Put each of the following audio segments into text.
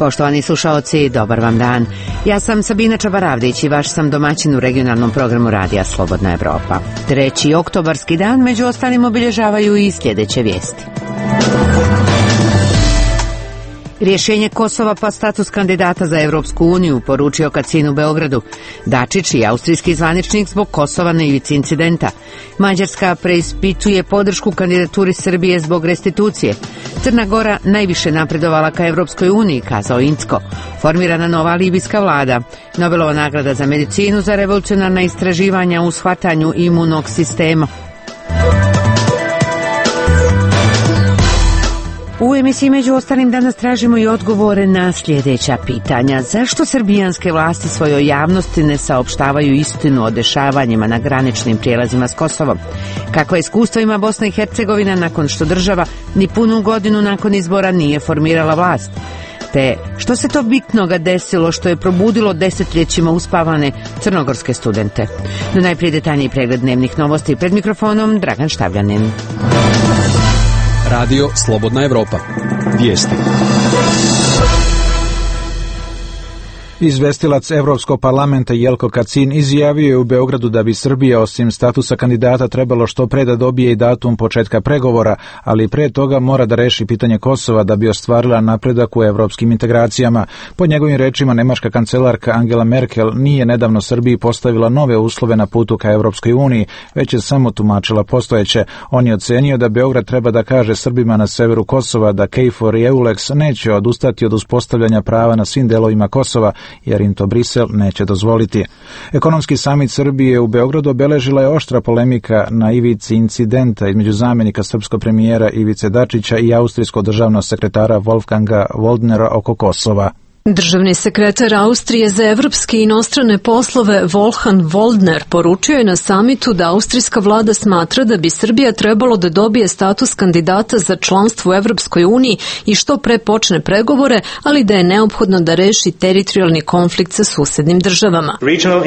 Poštovani slušaoci, dobar vam dan. Ja sam Sabina Čabaravdić i vaš sam domaćin u regionalnom programu Radija Slobodna Evropa. 3. oktobarski dan među ostalim obilježavaju i sljedeće vijesti. Rješenje Kosova pa status kandidata za Evropsku uniju, poručio Kacin u Beogradu. Dačić i austrijski zvaničnik zbog Kosova na ivici incidenta. Mađarska preispituje podršku kandidaturi Srbije zbog restitucije. Crna Gora najviše napredovala ka Evropskoj uniji, kazao Incko. Formirana nova libijska vlada. Nobelova nagrada za medicinu za revolucionarna istraživanja u shvatanju imunog sistema. U emisiji među ostalim danas tražimo i odgovore na sljedeća pitanja. Zašto srbijanske vlasti svojoj javnosti ne saopštavaju istinu o dešavanjima na graničnim prijelazima s Kosovom? Kakva iskustva ima Bosna i Hercegovina nakon što država ni punu godinu nakon izbora nije formirala vlast? Te što se to bitnoga desilo što je probudilo desetljećima uspavane crnogorske studente? No najprije detaljniji pregled dnevnih novosti. Pred mikrofonom Dragan Štavljanin. Radio Slobodna Evropa. Vijesti. Izvestilac Evropskog parlamenta Jelko Kacin izjavio je u Beogradu da bi Srbija osim statusa kandidata trebalo što pre da dobije i datum početka pregovora, ali pre toga mora da reši pitanje Kosova da bi ostvarila napredak u evropskim integracijama. Po njegovim rečima, nemačka kancelarka Angela Merkel nije nedavno Srbiji postavila nove uslove na putu ka Evropskoj uniji, već je samo tumačila postojeće. On je ocenio da Beograd treba da kaže Srbima na severu Kosova da KFOR i EULEX neće odustati od uspostavljanja prava na svim delovima Kosova, jer im to Brisel neće dozvoliti. Ekonomski samit Srbije u Beogradu obeležila je oštra polemika na ivici incidenta između zamjenika srpskog premijera Ivice Dačića i austrijskog državnog sekretara Wolfganga Waldnera oko Kosova. Državni sekretar Austrije za evropske i inostrane poslove Wolfgang Waldner poručio je na samitu da austrijska vlada smatra da bi Srbija trebalo da dobije status kandidata za članstvo u Evropskoj uniji i što pre počne pregovore, ali da je neophodno da reši teritorijalni konflikt sa susednim državama.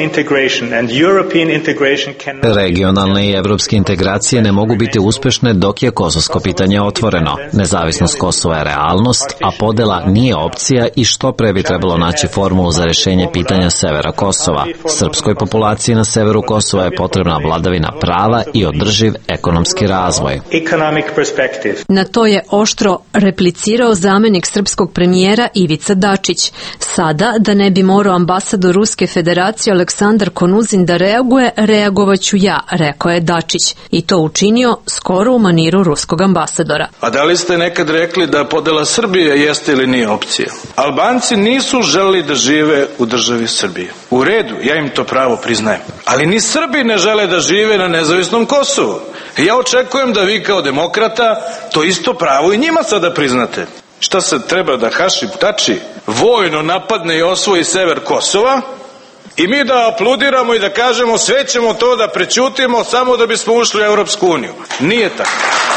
Regionalne i evropske integracije ne mogu biti uspešne dok je kosovsko pitanje otvoreno. Nezavisnost Kosova je realnost, a podela nije opcija i što pre bi trebalo naći formulu za rješenje pitanja severa Kosova. Srpskoj populaciji na severu Kosova je potrebna vladavina prava i održiv ekonomski razvoj. Na to je oštro replicirao zamjenik srpskog premijera Ivica Dačić. Sada, da ne bi morao ambasador Ruske federacije Aleksandar Konuzin da reaguje, reagovaću ja, rekao je Dačić. I to učinio skoro u maniru ruskog ambasadora. A da li ste nekad rekli da podela Srbije jeste ili nije opcija? Albanci nisu želeli da žive u državi Srbije. U redu, ja im to pravo priznajem. Ali ni Srbi ne žele da žive na nezavisnom Kosovu. Ja očekujem da vi kao demokrata to isto pravo i njima sada priznate. Šta se treba da Hašim Tači vojno napadne i osvoji sever Kosova i mi da apludiramo i da kažemo sve ćemo to da prećutimo samo da bismo ušli u Evropsku uniju? Nije tako.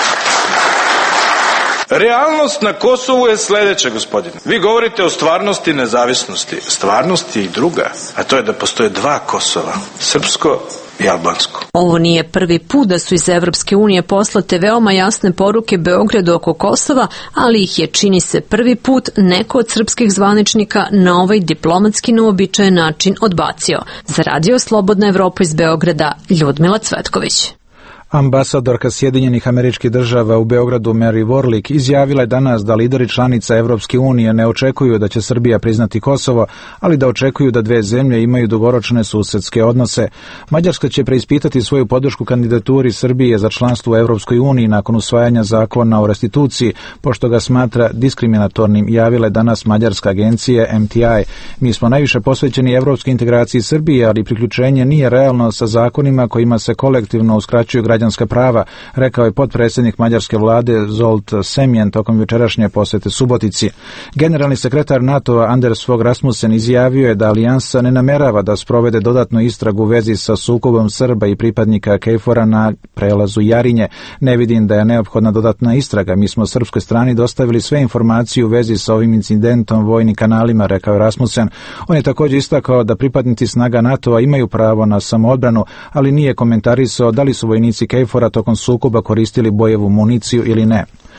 Realnost na Kosovu je sljedeća, gospodine. Vi govorite o stvarnosti i nezavisnosti. Stvarnost je i druga, a to je da postoje dva Kosova, srpsko i albansko. Ovo nije prvi put da su iz Evropske unije poslate veoma jasne poruke Beogradu oko Kosova, ali ih je, čini se, prvi put neko od srpskih zvaničnika na ovaj diplomatski neuobičajen način odbacio. Za Radio Slobodna Evropa iz Beograda, Ljudmila Cvetković. Ambasadorka Sjedinjenih Američkih Država u Beogradu Mary Warlick izjavila je danas da lideri članica Evropske unije ne očekuju da će Srbija priznati Kosovo, ali da očekuju da dve zemlje imaju dugoročne susedske odnose. Mađarska će preispitati svoju podršku kandidaturi Srbije za članstvo u Evropskoj uniji nakon usvajanja zakona o restituciji, pošto ga smatra diskriminatornim, javila je danas mađarska agencija MTI. Mi smo najviše posvećeni evropskoj integraciji Srbije, ali priključenje nije realno sa zakonima kojima se kolektivno uskraćuju građanska prava, rekao je potpredsjednik mađarske vlade Zsolt Semjen tokom jučerašnje posjete Subotici. Generalni sekretar NATO-a Anders Fogh Rasmussen izjavio je da alijansa ne namerava da sprovede dodatnu istragu u vezi sa sukobom Srba i pripadnika KFOR-a na prelazu Jarinje. Ne vidim da je neophodna dodatna istraga. Mi smo srpskoj strani dostavili sve informacije u vezi sa ovim incidentom vojnim kanalima, rekao je Rasmussen. On je također istakao da pripadnici snaga NATO-a imaju pravo na samoodbranu, ali nije komentarisao da li su vojnici KFOR-a tokom sukoba koristili bojevu municiju ili ne.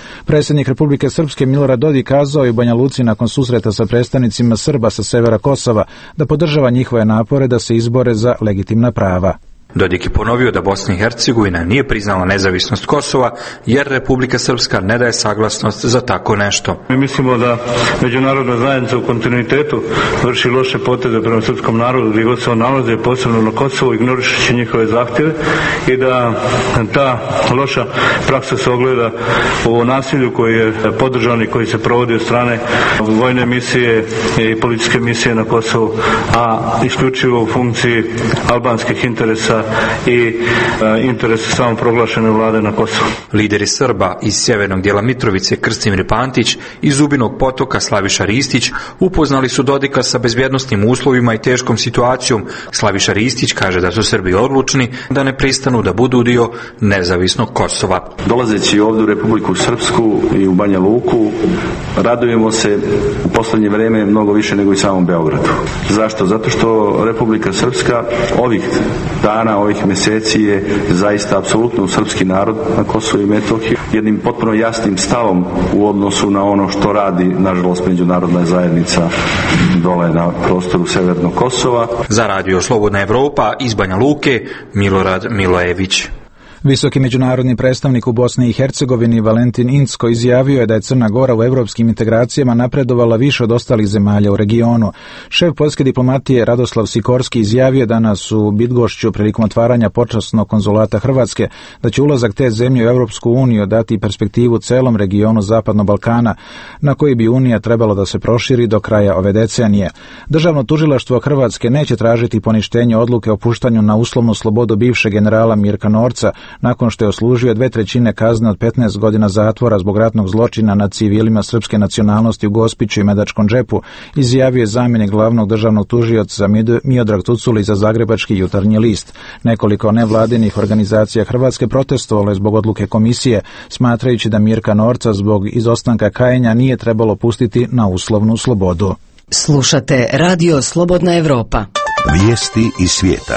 Predsjednik Republike Srpske Milorad Dodik kazao je u Banja Luci nakon susreta sa predstavnicima Srba sa severa Kosova da podržava njihove napore da se izbore za legitimna prava. Dodik je ponovio da Bosna i Hercegovina nije priznala nezavisnost Kosova jer Republika Srpska ne daje saglasnost za tako nešto. Mi mislimo da međunarodna zajednica u kontinuitetu vrši loše poteze prema srpskom narodu gdje god se on nalaze, posebno na Kosovu, ignorišući njihove zahtjeve i da ta loša praksa se ogleda u nasilju koji je podržan i koji se provodi od strane vojne misije i policijske misije na Kosovu, a isključivo u funkciji albanskih interesa i interesa samoproglašene vlade na Kosovu. Lideri Srba iz sjevernog dijela Mitrovice Krstimir Pantić i Zubinog Potoka Slaviša Ristić upoznali su Dodika sa bezbjednosnim uslovima i teškom situacijom. Slaviša Ristić kaže da su Srbi odlučni da ne pristanu da budu dio nezavisnog Kosova. Dolazeći ovdje u Republiku Srpsku i u Banja Luku, radujemo se u posljednje vrijeme mnogo više nego i samom Beogradu. Zašto? Zato što Republika Srpska ovih dana, ovih mjeseci je zaista apsolutno srpski narod na Kosovu i Metohiji jednim potpuno jasnim stavom u odnosu na ono što radi, nažalost, međunarodna zajednica dole na prostoru severnog Kosova. Za radio Slobodna Evropa iz Banja Luke, Milorad Milojević. Visoki međunarodni predstavnik u Bosni i Hercegovini Valentin Incko izjavio je da je Crna Gora u evropskim integracijama napredovala više od ostalih zemalja u regionu. Šef poljske diplomatije Radoslav Sikorski izjavio danas u Bydgošću prilikom otvaranja počasnog konzulata Hrvatske da će ulazak te zemlje u Europsku uniju dati perspektivu celom regionu Zapadnog Balkana, na koji bi Unija trebalo da se proširi do kraja ove decenije. Državno tužilaštvo Hrvatske neće tražiti poništenje odluke o puštanju na uslovnu slobodu bivšeg generala Mirka Norca, nakon što je odslužio 2/3 kazne od 15 godina zatvora zbog ratnog zločina nad civilima srpske nacionalnosti u Gospiću i Medačkom džepu, izjavio je zamjenik glavnog državnog tužioca Miodrag Tuculi za Zagrebački jutarnji list. Nekoliko nevladinih organizacija Hrvatske protestovalo je zbog odluke komisije, smatrajući da Mirka Norca zbog izostanka kajenja nije trebalo pustiti na uslovnu slobodu. Slušate Radio Slobodna Evropa. Vijesti iz svijeta.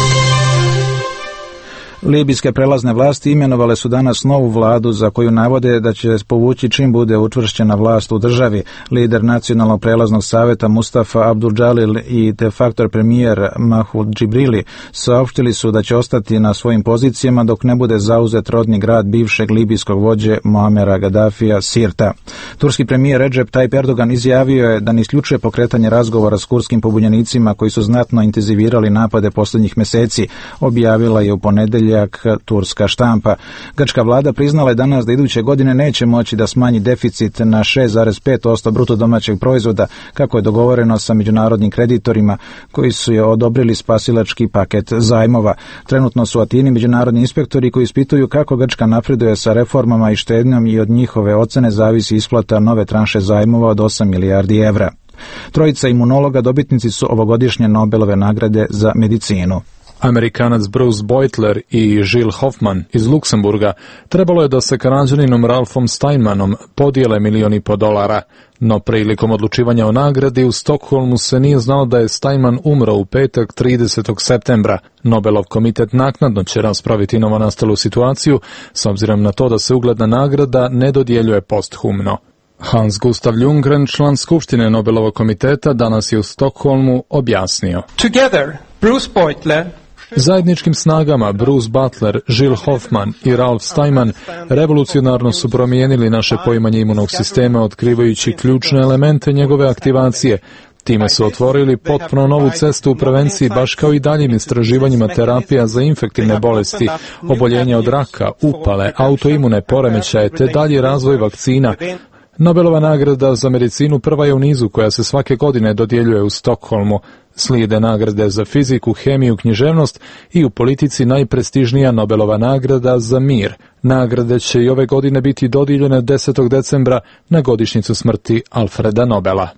Libijske prelazne vlasti imenovale su danas novu vladu za koju navode da će povući čim bude učvršćena vlast u državi. Lider Nacionalnog prelaznog savjeta Mustafa Abdul Jalil i de facto premijer Mahmud Džibrili saopštili su da će ostati na svojim pozicijama dok ne bude zauzet rodni grad bivšeg libijskog vođe Muamera Gaddafija Sirta. Turski premijer Recep Tayyip Erdogan izjavio je da ne isključuje pokretanje razgovora s kurskim pobunjenicima koji su znatno intenzivirali napade posljednjih mjeseci, objavila je u ponedjeljak turska štampa. Grčka vlada priznala je danas da iduće godine neće moći da smanji deficit na 6,5% bruto domaćeg proizvoda, kako je dogovoreno sa međunarodnim kreditorima koji su je odobrili spasilački paket zajmova. Trenutno su u Atini međunarodni inspektori koji ispituju kako Grčka napreduje sa reformama i štednjom i od njihove ocene zavisi isplata nove tranše zajmova od 8 milijardi evra. Trojica imunologa dobitnici su ovogodišnje Nobelove nagrade za medicinu. Amerikanac Bruce Beutler i Jill Hoffman iz Luksemburga trebalo je da se Kanađaninom Ralphom Steinmanom podijele $1,5 miliona, no prilikom odlučivanja o nagradi u Stokholmu se nije znalo da je Steinman umro u petak 30. septembra. Nobelov komitet naknadno će raspraviti novonastalu situaciju, s obzirom na to da se ugledna nagrada ne dodjeljuje posthumno. Hans Gustav Ljunggren, član Skupštine Nobelovog komiteta, danas je u Stokholmu objasnio. Together, Bruce Beutler, zajedničkim snagama Bruce Butler, Jill Hoffman i Ralph Steinman revolucionarno su promijenili naše poimanje imunog sistema, otkrivajući ključne elemente njegove aktivacije. Time su otvorili potpuno novu cestu u prevenciji, baš kao i daljim istraživanjima terapija za infektivne bolesti, oboljenja od raka, upale, autoimune poremećaje te dalji razvoj vakcina. Nobelova nagrada za medicinu prva je u nizu koja se svake godine dodjeljuje u Stokholmu. Slijede nagrade za fiziku, hemiju, književnost i u politici najprestižnija Nobelova nagrada za mir. Nagrade će i ove godine biti dodijeljene 10. decembra na godišnjicu smrti Alfreda Nobela.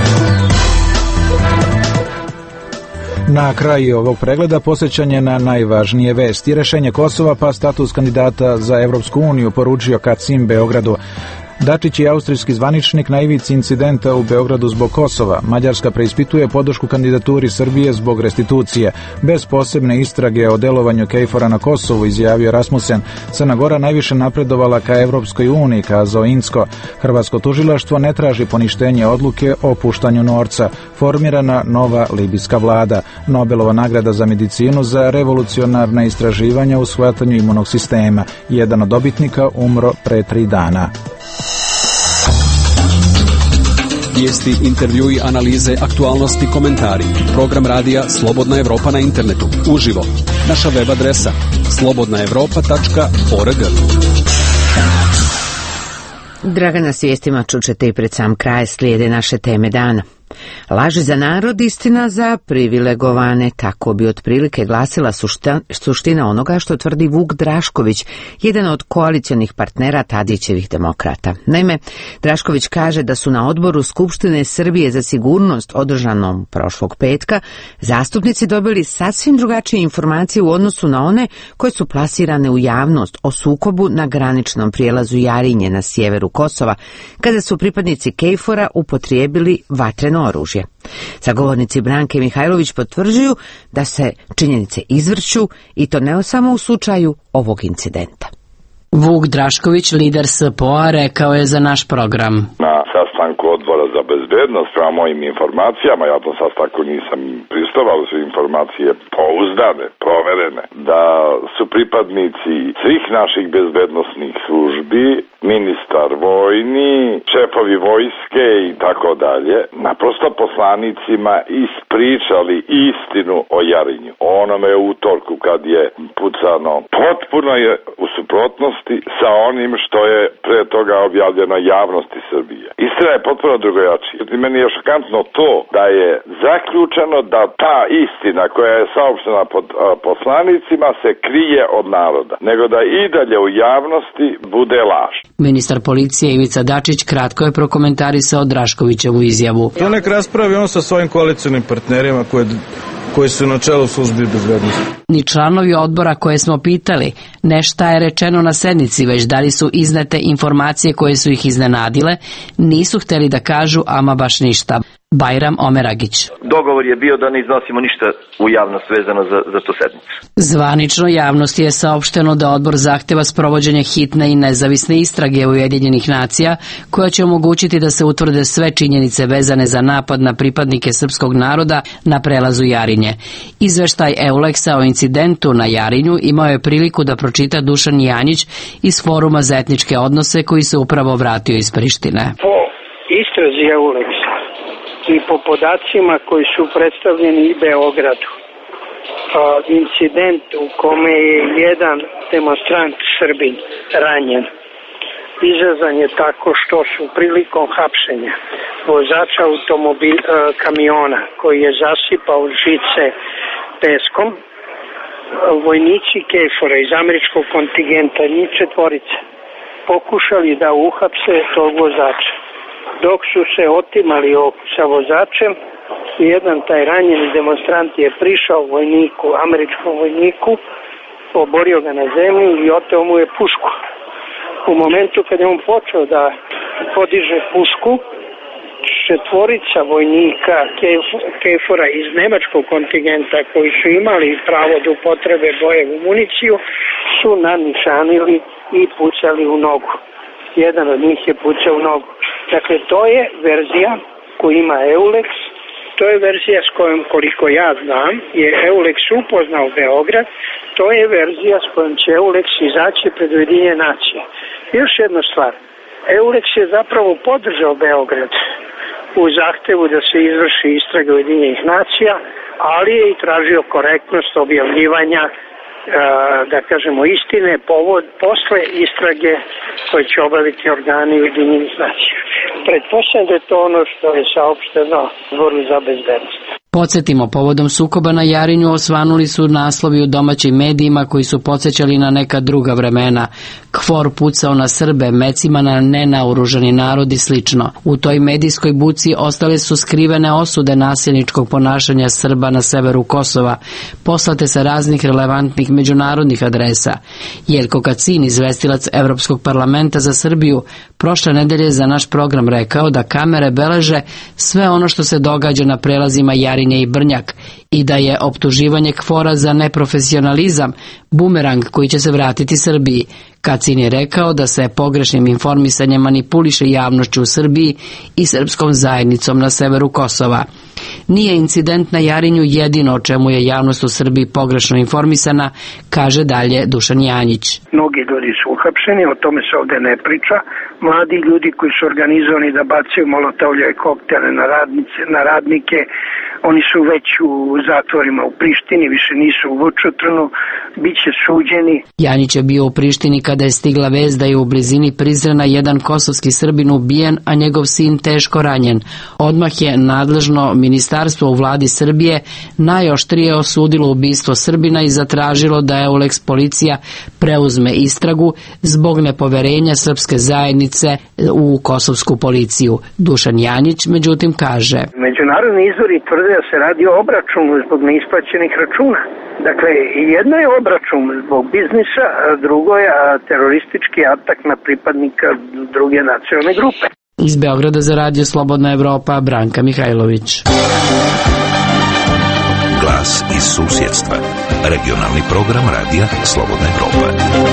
Na kraju ovog pregleda posjećanje na najvažnije vesti. Rešenje Kosova pa status kandidata za Evropsku uniju, poručio Kacin Beogradu. Dačić je austrijski zvaničnik na ivici incidenta u Beogradu zbog Kosova. Mađarska preispituje podršku kandidaturi Srbije zbog restitucije. Bez posebne istrage o delovanju KFOR-a na Kosovu, izjavio Rasmussen. Crna Gora najviše napredovala ka Evropskoj uniji, kazao Incko. Hrvatsko tužilaštvo ne traži poništenje odluke o puštanju Norca. Formirana nova libijska vlada. Nobelova nagrada za medicinu za revolucionarna istraživanja u shvatanju imunog sistema. Jedan od dobitnika umro pre 3 dana. Vijesti, intervjui, analize, aktualnosti, komentari. Program radija Slobodna Evropa na internetu. Uživo. Naša web adresa slobodnaevropa.org. Dragana, s vijestima čućete i pred sam kraj, slijede naše teme dana. Laži za narod, istina za privilegovane, tako bi otprilike glasila suština onoga što tvrdi Vuk Drašković, jedan od koalicionih partnera Tadićevih demokrata. Naime, Drašković kaže da su na odboru Skupštine Srbije za sigurnost održanom prošlog petka zastupnici dobili sasvim drugačije informacije u odnosu na one koje su plasirane u javnost o sukobu na graničnom prijelazu Jarinje na sjeveru Kosova, kada su pripadnici KFOR-a upotrijebili vatreno oružje. Sagovornici Branke Mihajlović potvrđuju da se činjenice izvrću i to ne samo u slučaju ovog incidenta. Vuk Drašković, lider SPO-a, rekao je za naš program. Na sastanku odbora za bezbednost, prema mojim informacijama, ja to sastanku nisam pristovao, su informacije pouzdane, proverene, da su pripadnici svih naših bezbednosnih službi, ministar vojni, šefovi vojske i tako dalje, naprosto poslanicima ispričali istinu o Jarinju. Onome utorku kad je pucano, potpuno je u suprotnosti sa onim što je pre toga objavljeno javnosti Srbije. Istina je potpuno drugojačija. Meni je šokantno to da je zaključeno da ta istina koja je saopštena pod poslanicima se krije od naroda, nego da i dalje u javnosti bude laž. Ministar policije Ivica Dačić kratko je prokomentarisao Draškovićevu izjavu. To nek raspravi on sa svojim koalicionim partnerima koji su na čelu službi bezbednosti. Ni članovi odbora koje smo pitali ne šta je rečeno na sednici, već da li su iznete informacije koje su ih iznenadile, nisu hteli da kažu ama baš ništa. Bajram Omeragić. Dogovor je bio da ne iznosimo ništa u javnost vezano za tu sednicu. Zvanično javnosti je saopšteno da odbor zahteva sprovođenje hitne i nezavisne istrage Ujedinjenih nacija, koja će omogućiti da se utvrde sve činjenice vezane za napad na pripadnike srpskog naroda na prelazu Jarinje. Izveštaj Euleksa o incidentu na Jarinju imao je priliku da pročita Dušan Janjić iz Foruma za etničke odnose, koji se upravo vratio iz Prištine. Po istrazi Euleksa i po podacima koji su predstavljeni i Beogradu, incident u kome je jedan demonstrant Srbin ranjen izazvan je tako što su prilikom hapšenja vozača kamiona koji je zasipao žice peskom, vojnici KFOR-a iz američkog kontingenta, njih 4, pokušali da uhapse tog vozača. Dok su se otimali sa vozačem, jedan taj ranjeni demonstrant je prišao vojniku, američkom vojniku, oborio ga na zemlju i oteo mu je pušku. U momentu kad je on počeo da podiže pušku, 4 vojnika KFOR-a iz nemačkog kontingenta koji su imali pravo da upotrebe bojevu municiju su nanišanili i pucali u nogu. Jedan od njih je pucao u nogu. Dakle, to je verzija koju ima Euleks, to je verzija s kojom, koliko ja znam, je Euleks upoznao Beograd, to je verzija s kojom će Euleks izaći pred Ujedinjene nacije. Još jedna stvar, Euleks je zapravo podržao Beograd u zahtevu da se izvrši istraga Ujedinjenih nacija, ali je i tražio korektnost objavljivanja da kažemo istine posle istrage koje će obaviti organi Ujedinjenih nacija. Pretpostavljam da je to ono što je saopšteno Odboru za bezbednost. Podsjetimo, povodom sukoba na Jarinju osvanuli su naslovi u domaćim medijima koji su podsjećali na neka druga vremena. KFOR pucao na Srbe, mecima na nenaoružani narod i slično. U toj medijskoj buci ostale su skrivene osude nasilničkog ponašanja Srba na severu Kosova, poslate sa raznih relevantnih međunarodnih adresa. Jelko Kacin, izvestilac Evropskog parlamenta za Srbiju, prošle nedelje za naš program rekao da kamere beleže sve ono što se događa na prelazima Jarinje i Brnjak i da je optuživanje KFOR-a za neprofesionalizam bumerang koji će se vratiti Srbiji. Kacin je rekao da se pogrešnim informisanjem manipuliše javnošću u Srbiji i srpskom zajednicom na severu Kosova. Nije incident na Jarinju jedino o čemu je javnost u Srbiji pogrešno informisana, kaže dalje Dušan Janjić. Mnogi ljudi su uhapšeni, o tome se ovde ne priča. Mladi ljudi koji su organizovani da bacaju molotovljeve koktele na radnike, oni su već u zatvorima u Prištini, više nisu u Vučutrnu, bit će suđeni. Janjić je bio u Prištini kada je stigla vest da je u blizini Prizrena jedan kosovski Srbin ubijen, a njegov sin teško ranjen. Odmah je nadležno ministarstvo u vladi Srbije najoštrije osudilo ubistvo Srbina i zatražilo da EULEX policija preuzme istragu zbog nepoverenja srpske zajednice u kosovsku policiju. Dušan Janjić međutim kaže: Međunarodni izvori tvrde da se radi o obračunu zbog neisplaćenih računa. Dakle, jedno je obračun zbog biznisa, a drugo je teroristički atak na pripadnika druge nacionalne grupe. Iz Beograda za Radio Slobodna Evropa, Branka Mihajlović. Glas iz susjedstva. Regionalni program Radija Slobodna Evropa.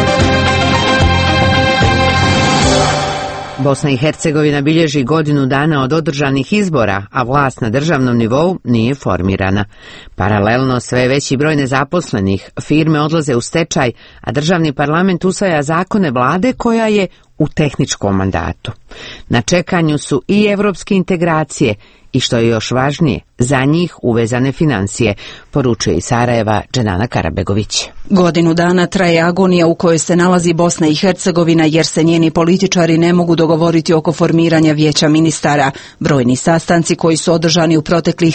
Bosna i Hercegovina bilježi godinu dana od održanih izbora, a vlast na državnom nivou nije formirana. Paralelno sve veći broj nezaposlenih, firme odlaze u stečaj, a državni parlament usvaja zakone vlade koja je u tehničkom mandatu. Na čekanju su i evropske integracije i, što je još važnije, za njih uvezane financije, poručuje iz Sarajeva Dženana Karabegović. Godinu dana traje agonija u kojoj se nalazi Bosna i Hercegovina jer se njeni političari ne mogu dogovoriti oko formiranja vijeća ministara. Brojni sastanci koji su održani u proteklih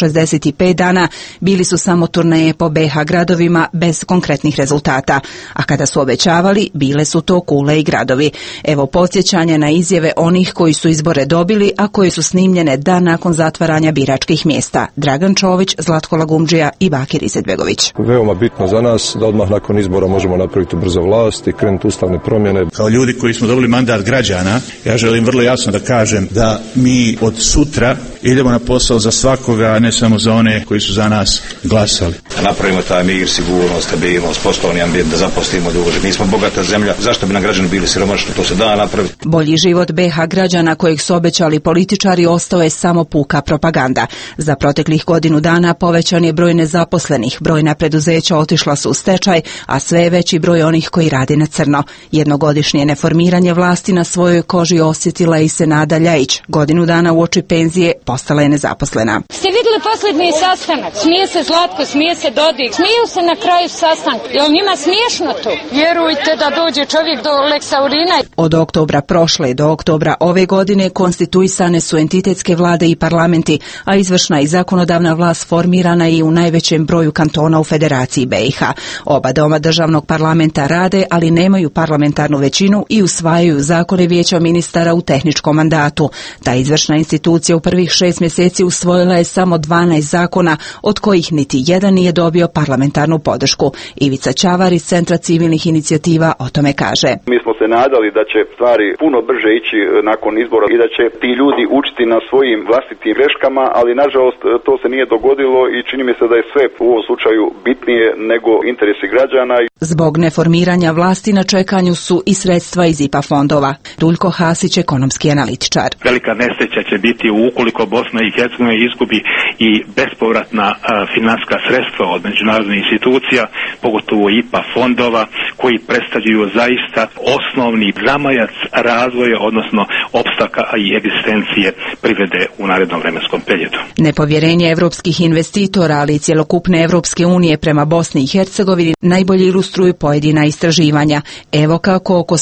365 dana bili su samo turneje po BiH gradovima bez konkretnih rezultata, a kada su obećavali, bile su to kule i gradovi. Evo podsjećanja na izjave onih koji su izbore dobili, a koje su snimljene dan nakon zatvaranja biračkih mjesta. Dragan Čović, Zlatko Lagumdžija i Bakir Izetbegović. Veoma bitno za nas da odmah nakon izbora možemo napraviti brzo vlast i krenuti ustavne promjene. Kao ljudi koji smo dobili mandat građana, ja želim vrlo jasno da kažem da mi od sutra idemo na posao za svakoga, a ne samo za one koji su za nas glasali. Napravimo taj mir, sigurnost, stabilnost, poslovni ambijent, da zaposlimo ljude. Mi smo bogata zemlja, zašto bi nam građani bili siromašni? To se da napraviti. Bolji život BiH građana kojeg su obećali političari ostao je samo puka propaganda. Za proteklih godinu dana povećan je broj nezaposlenih, brojna preduzeća otišla su u stečaj, a sve je veći broj onih koji rade na crno. Jednogodišnje neformiranje vlasti na svojoj koži osjetila i Senada Ljajić. Godinu dana uoči penzije postala je nezaposlena. Ste vidjeli posljednji sastanak? Smije se Zlatko, smije se Dodik, smiju se na kraju sastanka. Je li njima smiješno to? Vjerujte da dođe čovjek do Leksaurina. Od oktobra prošle do oktobra ove godine konstituisane su entitetske vlade i parlamenti, a izvršna i zakonodavna vlast formirana je u najvećem broju kantona u Federaciji BiH. Oba doma državnog parlamenta rade, ali nemaju parlamentarnu većinu i usvajaju zakone vijeća ministara u tehničkom mandatu. Ta izvršna institucija u prvih 6 mjeseci usvojila je samo 12 zakona, od kojih niti jedan nije dobio parlamentarnu podršku. Ivica Ćavar iz Centra civilnih inicijativa o tome kaže. Mi smo se nadali da će stvari puno brže ići nakon izbora i da će ti ljudi učiti na svojim vlastitim greškama, ali nažalost to se nije dogodilo i čini mi se da je sve u ovom slučaju bitnije nego interesi građana. Zbog neformiranja vlasti na čekanju su i sredstva iz IPA fondova. Duljko Hasić, ekonomski analitičar. Velika nesreća će biti ukoliko Bosna i Hercegovina izgubi i bespovratna financijska sredstva od međunarodnih institucija, pogotovo IPA fondova, koji predstavljaju zaista osnovni zamajac razvoja, odnosno opstanka i egzistencije privrede u narednom vremenskom periodu. Nepovjerenje evropskih investitora, ali i cjelokupne Evropske unije prema Bosni i Hercegovini najbolje ilustruju pojedina istraživanja. Evo kako oko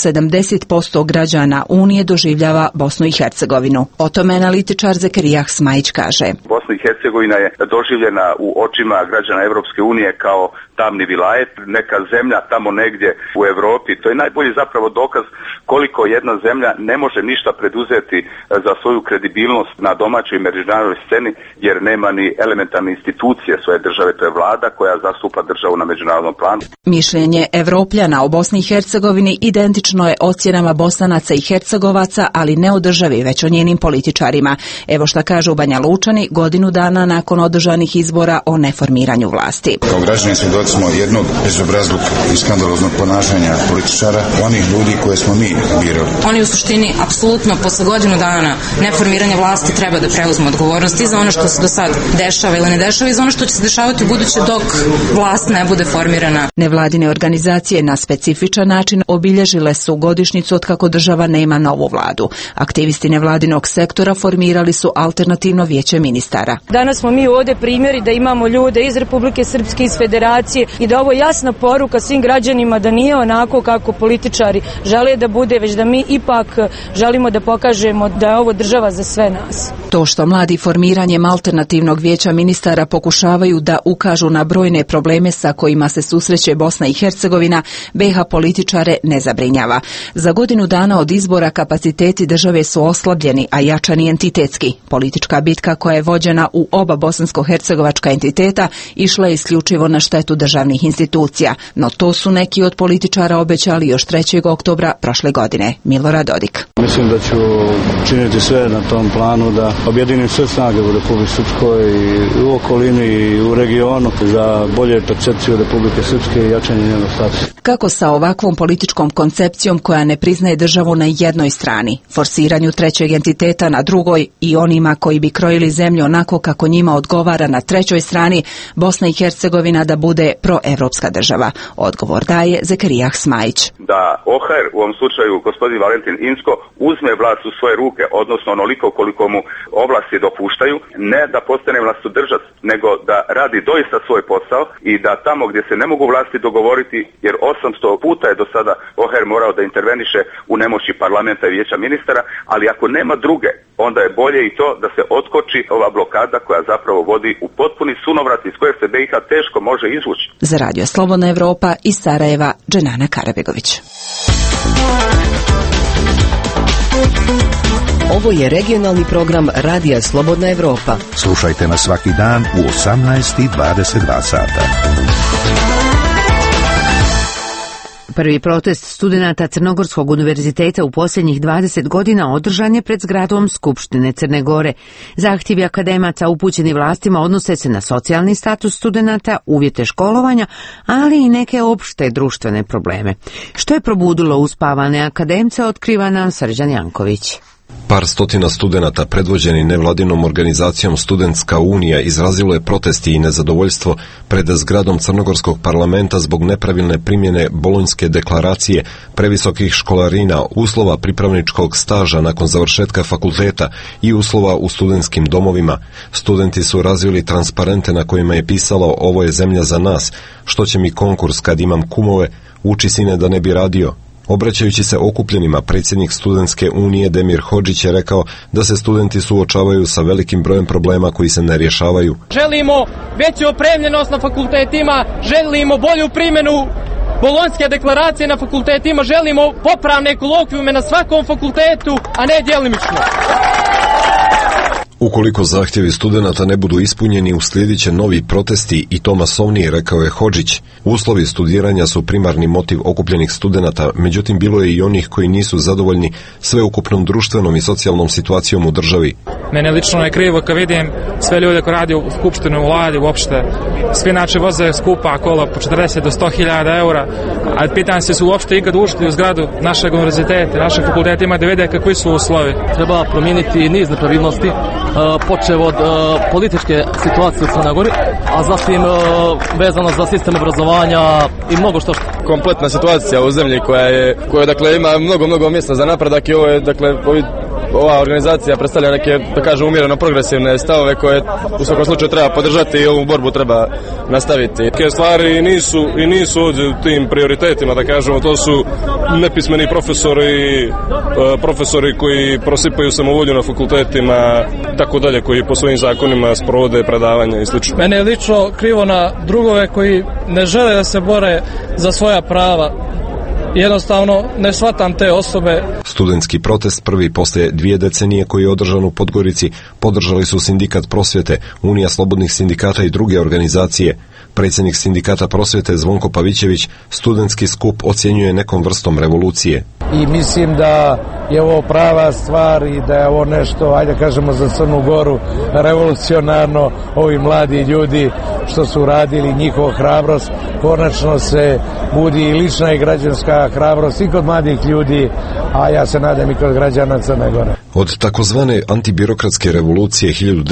70% građana Unije doživljava Bosnu i Hercegovinu. O tome analitičar Zekerijah Smajić kaže. Bosna i Hercegovina je doživljena u očima građana Evropske unije kao tamni vilajet, neka zemlja tamo negdje u Europi. To je najbolji zapravo dokaz koliko jedna zemlja ne može ništa preduzeti za svoju kredibilnost na domaćoj i međunarodnoj sceni, jer nema ni elementarne institucije svoje države, to je vlada koja zastupa državu na međunarodnom planu. Mišljenje Evropljana o Bosni i Hercegovini identično je ocjenama Bosanaca i Hercegovaca, ali ne o državi, već o njenim političarima. Evo šta kažu Banja Lučani godinu dana nakon održanih izbora o neformiranju vlasti. Kao građani svjedoci smo jednog bezobrazlog i skandaloznog ponašanja političara, onih ljudi koje smo mi birali. Oni u suštini, apsolutno, posle godinu dana neformiranja vlasti treba da preuzmu odgovornost i za ono što se do sad dešava ili ne dešava i za ono što će se dešavati u buduće dok vlast ne bude formirana. Nevladine organizacije na specifičan način obilježile su godišnjicu od kako država nema novu vladu. Aktivisti nevladinog sektora formirali su alternativno vijeće ministara. Danas smo mi ovdje primjeri da imamo ljude iz Republike Srpske, iz Federacije i da ovo je jasna poruka svim građanima da nije onako kako političari žele da bude, već da mi ipak želimo da pokažemo da je ovo država za sve nas. To što mladi formiranjem alternativnog vijeća ministara pokušavaju da ukažu na brojne probleme sa kojima se susreće Bosna i Hercegovina, BiH političare ne zabrinjava. Za godinu dana od izbora kapaciteti države su oslabljeni, a jačani entitetski. Politička bitka koja je vođena u oba bosansko-hercegovačka entiteta išla je isključivo na štetu državnih institucija, no to su neki od političara obećali još 3. oktobra prošle godine. Milorad Dodik. Mislim da ću činiti sve na tom planu da objedinim sve snage u Republike Srpskoj i u okolini i u regionu za bolje percepciju Republike Srpske i jačanje njenog statusa. Kako sa ovakvom političkom koncepcijom koja ne priznaje državu na jednoj strani, forsiranju trećeg entiteta na drugoj i onima koji bi krojili zemlju onako kako njima odgovara na trećoj strani, Bosna i Hercegovina da bude proevropska država? Odgovor daje Zekerijah Smajić. Da OHR, u ovom slučaju gospodin Valentin Inzko, uzme vlast u svoje ruke, odnosno onoliko koliko mu ovlasti dopuštaju, ne da postane vlastodržac, nego da radi doista svoj posao i da tamo gdje se ne mogu vlasti dogovoriti, jer 800 puta je do sada OHR morao da interveniše u nemoći parlamenta i vijeća ministara, ali ako nema druge, onda je bolje i to da se otkoči ova blokada koja zapravo vodi u potpuni sunovrat iz kojeg se BiH teško može izvući. Za Radio Slobodna Evropa iz Sarajeva, Dženana Karabegović. Ovo je regionalni program Radija Slobodna Evropa. Slušajte nas svaki dan u 18:22 sata. Prvi protest studenata Crnogorskog univerziteta u posljednjih 20 godina održan je pred zgradom Skupštine Crne Gore. Zahtjevi akademaca upućeni vlastima odnose se na socijalni status studenata, uvjete školovanja, ali i neke opšte društvene probleme. Što je probudilo uspavane akademce, otkriva nam Srđan Janković. Par stotina studenata predvođeni nevladinom organizacijom Studentska unija izrazilo je protesti i nezadovoljstvo pred zgradom Crnogorskog parlamenta zbog nepravilne primjene Bolonjske deklaracije, previsokih školarina, uslova pripravničkog staža nakon završetka fakulteta i uslova u studentskim domovima. Studenti su razvili transparente na kojima je pisalo "Ovo je zemlja za nas, što će mi konkurs kad imam kumove, uči sine da ne bi radio". Obraćajući se okupljenima, predsjednik Studentske unije Demir Hodžić je rekao da se studenti suočavaju sa velikim brojem problema koji se ne rješavaju. Želimo veću opremljenost na fakultetima, želimo bolju primjenu Bolonjske deklaracije na fakultetima, želimo popravne kolokvijume na svakom fakultetu, a ne djelimično. Ukoliko zahtjevi studenata ne budu ispunjeni, uslijedit će novi protesti i to masovniji, rekao je Hodžić. Uslovi studiranja su primarni motiv okupljenih studenata, međutim bilo je i onih koji nisu zadovoljni sveukupnom društvenom i socijalnom situacijom u državi. Mene lično je krivo kad vidim sve ljude koji radi u skupštini, u vladi uopšte. Svi inače voze skupa kola po 40 do 100.000 eura, a pitan se su uopšte ikad ušli u zgradu našeg univerziteta, našeg fakulteta, ima da vide kakvi su uslovi. Treba promijeniti niz nepravilnosti, počev od političke situacije u Crnoj Gori, a zatim vezano za sistem obrazovanja i mnogo što. Kompletna situacija u zemlji koja dakle ima mnogo mjesta za napredak i ovo je dakle ova organizacija predstavlja neke, da kažem, umjereno progresivne stavove koje u svakom slučaju treba podržati i ovu borbu treba nastaviti. Neke stvari nisu ovdje u tim prioritetima, da kažemo, to su nepismeni profesori koji prosipaju samovolju na fakultetima, tako dalje, koji po svojim zakonima sprovode predavanja i sl. Mene je lično krivo na drugove koji ne žele da se bore za svoja prava. Jednostavno ne shvatam te osobe. Studentski protest prvi poslije 2 decenije koji je održan u Podgorici podržali su Sindikat prosvjete, Unija slobodnih sindikata i druge organizacije. Predsjednik Sindikata prosvjete Zvonko Pavićević studentski skup ocjenjuje nekom vrstom revolucije. I mislim da je ovo prava stvar i da je ovo nešto, ajde kažemo, za Crnu Goru revolucionarno. Ovi mladi ljudi što su radili, njihova hrabrost, konačno se budi i lična i građanska hrabrost i kod mladih ljudi, a ja se nadam i kod građana Crne Gore. Od takozvane antibirokratske revolucije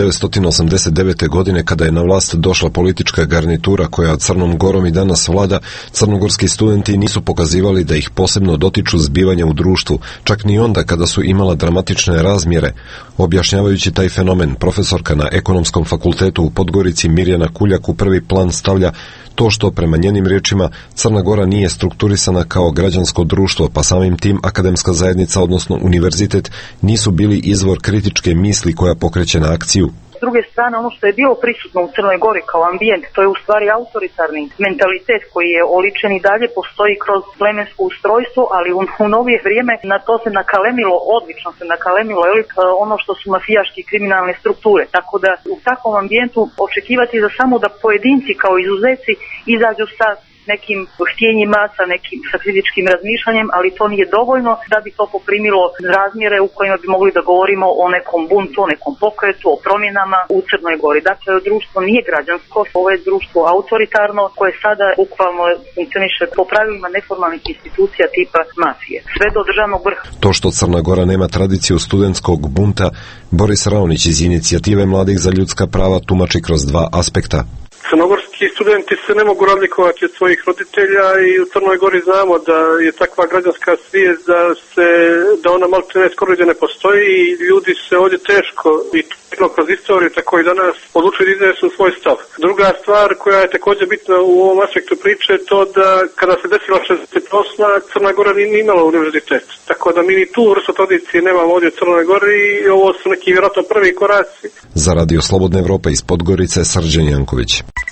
1989. godine, kada je na vlast došla politička garnitura koja Crnom Gorom i danas vlada, crnogorski studenti nisu pokazivali da ih posebno dotiču zbivanja u društvu, čak ni onda kada su imala dramatične razmjere. Objašnjavajući taj fenomen, profesorka na Ekonomskom fakultetu u Podgorici Mirjana Kuljak u prvi plan stavlja to što, prema njenim riječima, Crna Gora nije strukturisana kao građansko društvo, pa samim tim akademska zajednica, odnosno univerzitet, nisu bili izvor kritičke misli koja pokreće na akciju. S druge strane, ono što je bilo prisutno u Crnoj Gori kao ambijent, to je u stvari autoritarni mentalitet koji je oličen i dalje postoji kroz plemensko ustrojstvo, ali u novije vrijeme na to se nakalemilo, odlično se nakalemilo ono što su mafijaške kriminalne strukture. Tako da u takvom ambijentu očekivati za samo da pojedinci kao izuzeci izađu sa nekim htjenjima, sa kritičkim razmišljanjem, ali to nije dovoljno da bi to poprimilo razmjere u kojima bi mogli da govorimo o nekom buntu, o nekom pokretu, o promjenama u Crnoj Gori. Dakle, društvo nije građansko, ovo je društvo autoritarno koje sada bukvalno funkcioniše po pravilima neformalnih institucija tipa mafije, sve do državnog vrha. To što Crna Gora nema tradiciju studentskog bunta, Boris Raonić iz Inicijative mladih za ljudska prava tumači kroz 2 aspekta. Crnogorski studenti se ne mogu razlikovati od svojih roditelja i u Crnoj Gori znamo da je takva građanska svijest da ona malo skoro ne postoji i ljudi se ovdje teško i kroz istoriju tako i danas odlučuju da iznesu svoj stav. Druga stvar koja je također bitna u ovom aspektu priče je to da kada se desila 68. Crna Gora nije imala univerzitet. Tako da mi ni tu vrstu tradicije nemamo ovdje u Crnoj Gori i ovo su neki vjerojatno prvi koraci. Za Radio Slobodna Evropa iz Podgorice, Srđan Janković.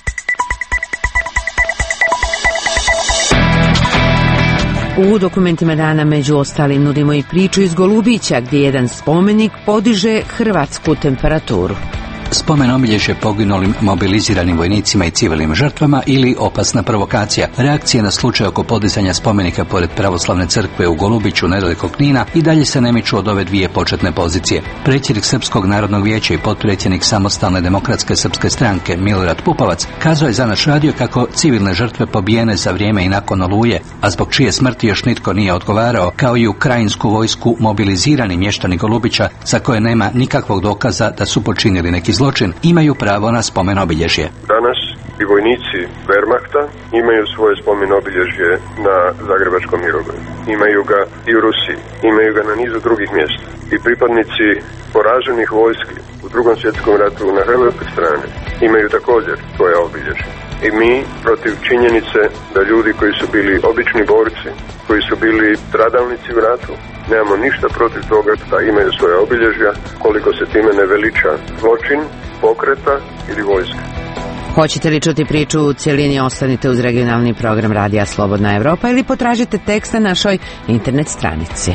U dokumentima dana među ostalim nudimo i priču iz Golubića gdje jedan spomenik podiže hrvatsku temperaturu. Spomen obilježje poginulim mobiliziranim vojnicima i civilnim žrtvama ili opasna provokacija. Reakcije na slučaj oko podizanja spomenika pored pravoslavne crkve u Golubiću nedaleko Knina i dalje se ne miču od ove 2 početne pozicije. Predsjednik Srpskog narodnog vijeća i potpredsjednik Samostalne demokratske srpske stranke Milorad Pupovac kazao je za naš radio kako civilne žrtve pobijene za vrijeme i nakon Oluje, a zbog čije smrti još nitko nije odgovarao, kao i ukrajinsku vojsku mobilizirani mještani Golubića za koje nema nikakvog dokaza da su počinili neki zločin, imaju pravo na spomen obilježje. Danas i vojnici Wehrmachta imaju svoje spomen obilježje na Zagrebačkom Mirogoju. Imaju ga i u Rusiji, imaju ga na nizu drugih mjesta. I pripadnici poraženih vojski u Drugom svjetskom ratu na hrvatskoj strani imaju također svoje obilježje. I mi protiv činjenice da ljudi koji su bili obični borci, koji su bili stradalnici u ratu, nemamo ništa protiv toga da imaju svoje obilježja, koliko se time ne veliča zločin, pokreta ili vojske. Hoćete li čuti priču u cijelini, ostanite uz regionalni program Radija Slobodna Evropa ili potražite tekst na našoj internet stranici.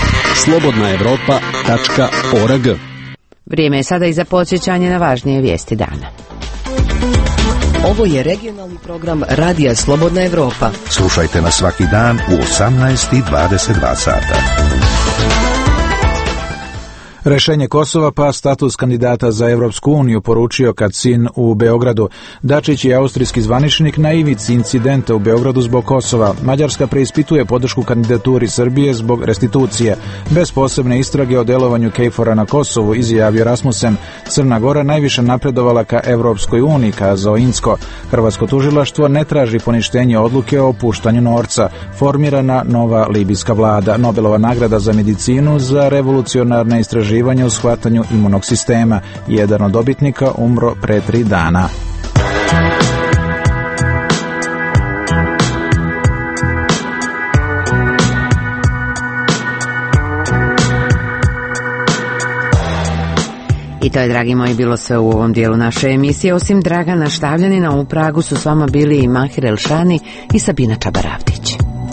slobodnaevropa.org. Vrijeme je sada i za podsjećanje na važnije vijesti dana. Ovo je regionalni program Radija Slobodna Evropa. Slušajte nas svaki dan u 18:22 sata. Rešenje Kosova pa status kandidata za Evropsku uniju, poručio Kacin u Beogradu. Dačić je austrijski zvaničnik na ivici incidenta u Beogradu zbog Kosova. Mađarska preispituje podršku kandidaturi Srbije zbog restitucije. Bez posebne istrage o delovanju KFOR-a na Kosovu, izjavio Rasmussen. Crna Gora najviše napredovala ka Evropskoj uniji, kazao Incko. Hrvatsko tužilaštvo ne traži poništenje odluke o opuštanju Norca. Formirana nova libijska vlada. Nobelova nagrada za medicinu za revolucionarne istraživanja u shvatanju imunog sistema. Jedan od dobitnika umro pre 3 dana. I to je, dragi moji, bilo sve u ovom dijelu naše emisije. Osim Dragana Štavljanina, u Pragu su s vama bili i Mahir Elšani i Sabina Čabaravdić.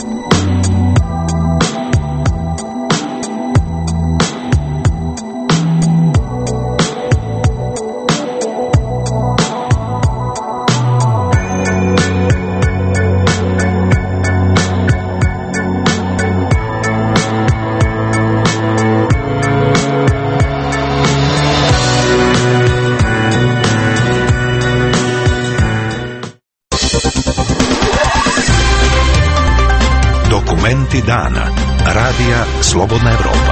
Dana. Radija Slobodna Evropa.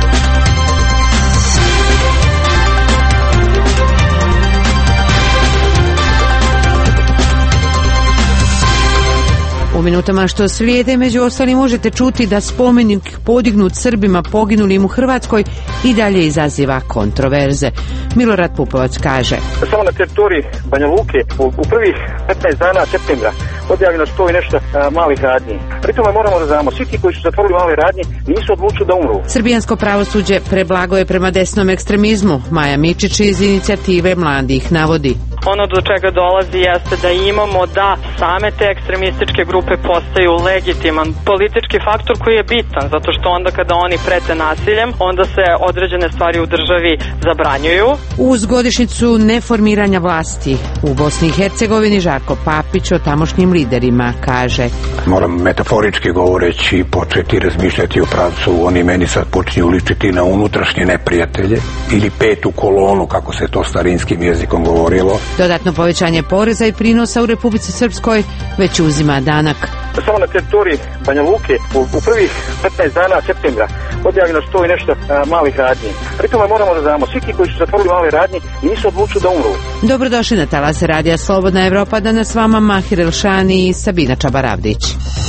U minutama što slijede, među ostalim, možete čuti da spomenik podignut Srbima poginulim u Hrvatskoj i dalje izaziva kontroverze. Milorad Pupovac kaže: samo na teritoriji Banja Luke u prvih 15 dana septembra odjavljeno 100 i nešto malih radnji. Pritom moramo da znamo, svi ti koji su zatvorili male radnje nisu odlučili da umru. Srbijansko pravosuđe preblago je prema desnom ekstremizmu. Maja Mičić iz inicijative mladih navodi: ono do čega dolazi jeste da imamo da same te ekstremističke grupe postaju legitiman politički faktor koji je bitan, zato što onda kada oni prete nasiljem, onda se određene stvari u državi zabranjuju. Uz godišnjicu neformiranja vlasti u Bosni i Hercegovini, Žarko Papić o tamošnjim liderima kaže: moram metaforički govoreći početi razmišljati u pravcu, oni meni sad počinju ličiti na unutrašnje neprijatelje ili petu kolonu, kako se to starinskim jezikom govorilo. Dodatno povećanje poreza i prinosa u Republici Srpskoj već uzima danak. Samo na teritoriji Banja Luke u prvih 15 dana septembra odjavljeno 100 i nešto malih radnji. Pritom moramo da znamo, svi ti koji su zatvorili male radnje nisu odlučili da umru. Dobrodošli na talase Radija Slobodna Evropa, danas s vama Mahir Elšani i Sabina Čabaravdić.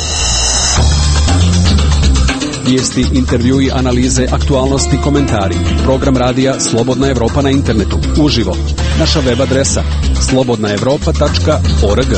Vijesti, intervjui, analize, aktualnosti, komentari. Program Radija Slobodna Evropa na internetu. Uživo. Naša web adresa slobodnaevropa.org.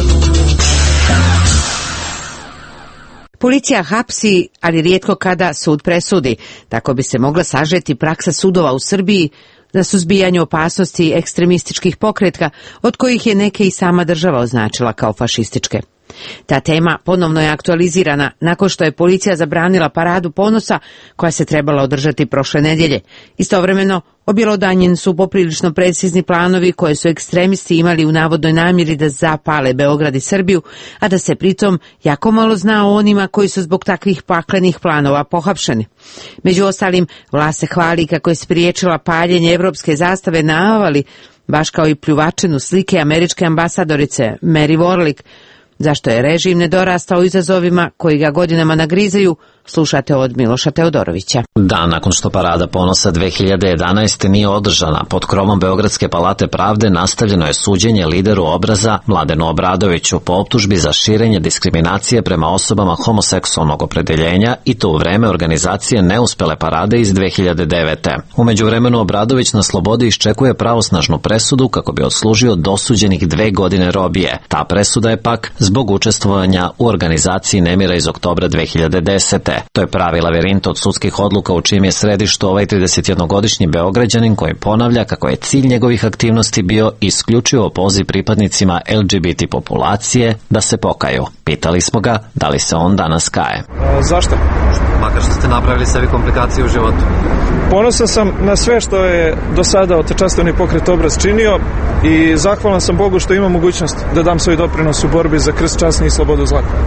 Policija hapsi, ali rijetko kada sud presudi. Tako bi se mogla sažeti praksa sudova u Srbiji za suzbijanje opasnosti ekstremističkih pokreta, od kojih je neke i sama država označila kao fašističke. Ta tema ponovno je aktualizirana nakon što je policija zabranila paradu ponosa koja se trebala održati prošle nedjelje. Istovremeno, objelodanjeni su poprilično precizni planovi koje su ekstremisti imali u navodnoj namjeri da zapale Beograd i Srbiju, a da se pritom jako malo zna o onima koji su zbog takvih paklenih planova pohapšeni. Među ostalim, vlast se hvali kako je spriječila paljenje evropske zastave na Avali, baš kao i pljuvačenu slike američke ambasadorice Mary Warlick. Zašto je režim nedorastao izazovima koji ga godinama nagrizaju, slušate od Miloša Teodorovića. Dan nakon što parada ponosa 2011. nije održana, pod krovom Beogradske palate pravde nastavljeno je suđenje lideru Obraza Mladenu Obradoviću po optužbi za širenje diskriminacije prema osobama homoseksualnog opredeljenja i to u vreme organizacije neuspele parade iz 2009. U međuvremenu Obradović na slobodi iščekuje pravosnažnu presudu kako bi odslužio dosuđenih 2 godine robije. Ta presuda je pak zbog učestvovanja u organizaciji nemira iz oktobra 2010. To je pravi lavirint od sudskih odluka u čijem je središtu ovaj 31-godišnji Beograđanin koji ponavlja kako je cilj njegovih aktivnosti bio isključivo poziv pripadnicima LGBT populacije da se pokaju. Pitali smo ga da li se on danas kaje. Zašto? Makar što ste napravili sebi komplikacije u životu. Ponosan sam na sve što je do sada Otečastveni pokret Obraz činio i zahvalan sam Bogu što imam mogućnost da dam svoj doprinos u borbi za krst, čast i slobodu zlata.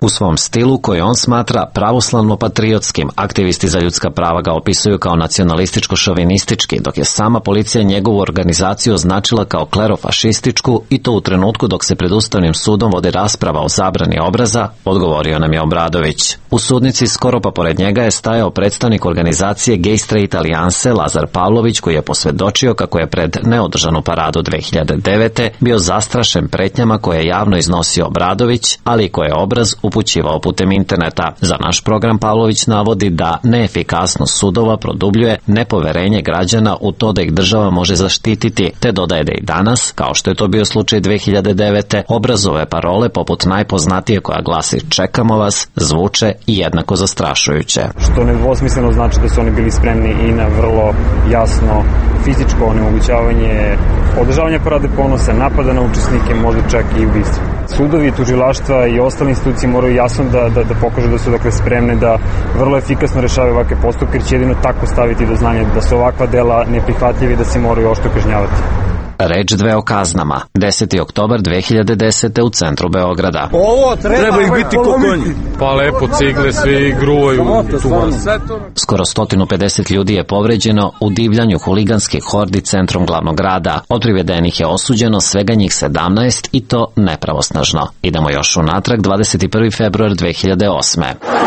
U svom stilu, koji on smatra pravoslavno-patriotskim, aktivisti za ljudska prava ga opisuju kao nacionalističko-šovinistički, dok je sama policija njegovu organizaciju označila kao klerofašističku, i to u trenutku dok se pred Ustavnim sudom vodi rasprava o zabrani obraza, odgovorio nam je Obradović. U sudnici skoro pa pored njega je stajao predstavnik organizacije Gay Straight Alliance Lazar Pavlović, koji je posvjedočio kako je pred neodržanu paradu 2009. bio zastrašen pretnjama koje je javno iznosio Obradović, ali koje je obraz upućivao putem interneta. Za naš program Pavlović navodi da neefikasnost sudova produbljuje nepoverenje građana u to da ih država može zaštititi, te dodaje da i danas, kao što je to bio slučaj 2009. obrazove parole poput najpoznatije koja glasi "Čekamo vas" zvuče i jednako zastrašujuće. Što nedvosmisleno znači da su oni bili spremni i na vrlo jasno fizičko onemogućavanje održavanja parade ponosa, napada na učesnike, možda čak i ubistva. Sudovi, tužilaštva i ostale institucije moraju jasno da pokažu da su spremne da vrlo efikasno rešavaju ovakve postupke, jer će jedino tako staviti do znanja da su ovakva dela neprihvatljivi i da se moraju oštro kažnjavati. Reč dve o kaznama. 10. oktobar 2010. u centru Beograda. Ovo treba ih biti ko konji. Pa lepo, cigle, svi gruvaju. Skoro 150 ljudi je povređeno u divljanju huliganskih hordi centrom glavnog grada. Od privedenih je osuđeno svega njih 17 i to nepravosnažno. Idemo još unatrag, 21. februar 2008.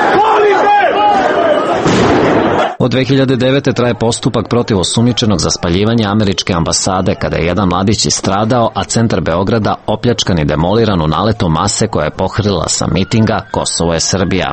Od 2009. traje postupak protiv osumnjičenog za spaljivanje američke ambasade, kada je jedan mladić istradao, a centar Beograda opljačkan i demoliran u naletu mase koja je pohrlila sa mitinga "Kosovo je Srbija".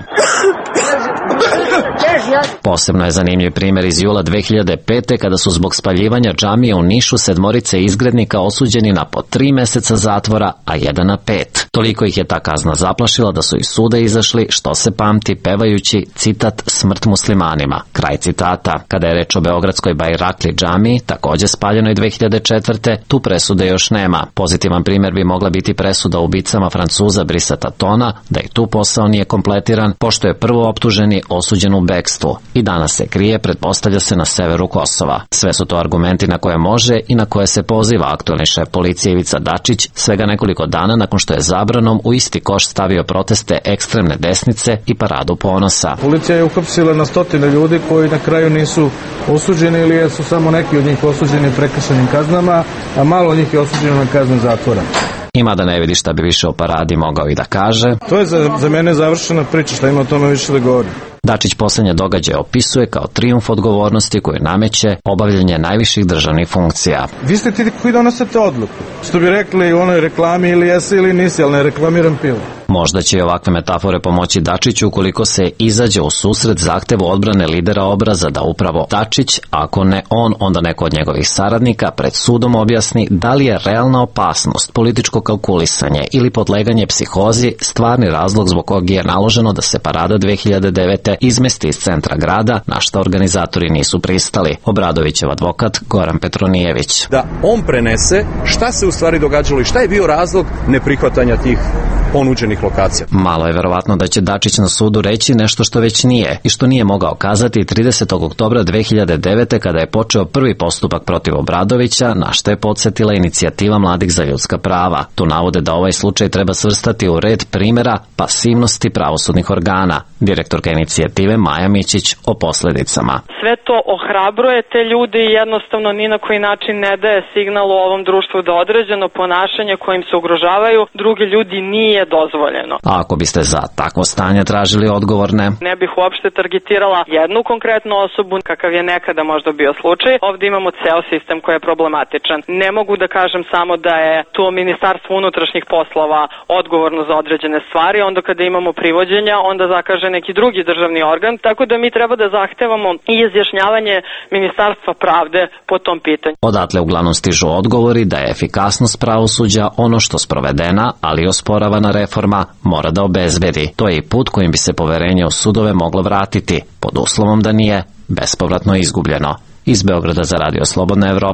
Posebno je zanimljiv primjer iz jula 2005. kada su zbog spaljivanja džamije u Nišu 7 izgrednika osuđeni na po 3 meseca zatvora, a jedan na 5. Toliko ih je ta kazna zaplašila da su iz suda izašli, što se pamti, pevajući, citat, "Smrt muslimanima", kraj citata. Kada je reč o beogradskoj Bajrakli džamiji, također spaljenoj 2004. tu presude još nema. Pozitivan primjer bi mogla biti presuda ubicama Francuza Brisa Tatona, da i tu posao nije kompletiran, pošto je prvo optuženi osuđen u bekstvu i danas se krije, pretpostavlja se, na severu Kosova. Sve su to argumenti na koje može i na koje se poziva aktuelni šef policije Ivica Dačić, svega nekoliko dana nakon što je zabranom u isti koš stavio proteste ekstremne desnice i paradu ponosa. Policija je uhapsila na stotine ljudi koji na kraju nisu osuđeni ili su samo neki od njih osuđeni prekršajnim kaznama, a malo njih je osuđeno na kaznu zatvora. Ima da ne vidi šta bi više o paradi mogao i da kaže. To je za mene završena priča, šta ima o tome više da govori. Dačić posljednje događaje opisuje kao trijumf odgovornosti koju nameće obavljanje najviših državnih funkcija. Vi ste ti koji donosite odluku. Što bi rekli u onoj reklami, ili jesi ili nisi, ali ne reklamiram pilu. Možda će i ovakve metafore pomoći Dačiću ukoliko se izađe u susret zahtevu odbrane lidera obraza da upravo Dačić, ako ne on, onda neko od njegovih saradnika, pred sudom objasni da li je realna opasnost, političko kalkulisanje ili podleganje psihozi stvarni razlog zbog kog je naloženo da se parada 2009. izmesti iz centra grada, na što organizatori nisu pristali. Obradovićev advokat Goran Petronijević. Da on prenese šta se u stvari događalo i šta je bio razlog neprihvatanja tih ponuđenih lokacija. Malo je verovatno da će Dačić na sudu reći nešto što već nije i što nije mogao kazati 30. oktobra 2009. kada je počeo prvi postupak protiv Obradovića, na što je podsjetila inicijativa Mladih za ljudska prava. Tu navode da ovaj slučaj treba svrstati u red primjera pasivnosti pravosudnih organa. Direktorka inicijative Maja Mićić o posljedicama. Sve to ohrabruje te ljude i jednostavno ni na koji način ne daje signal u ovom društvu da određeno ponašanje kojim se ugrožavaju drugi ljudi nije dozvoljeno. A ako biste za takvo stanje tražili odgovorne? Ne bih uopšte targetirala jednu konkretnu osobu, kakav je nekada možda bio slučaj. Ovdje imamo ceo sistem koji je problematičan. Ne mogu da kažem samo da je to Ministarstvo unutrašnjih poslova odgovorno za određene stvari, onda kada imamo privođenja, onda zakaže neki drugi državni organ, tako da mi treba da zahtevamo i izjašnjavanje Ministarstva pravde po tom pitanju. Odatle uglavnom stižu odgovori da je efikasnost pravosuđa ono što sprovedena, ali osporavana reforma mora da obezbedi. To je i put kojim bi se poverenje u sudove moglo vratiti, pod uslovom da nije bespovratno izgubljeno. Iz Beograda za Radio Slobodna Evropa,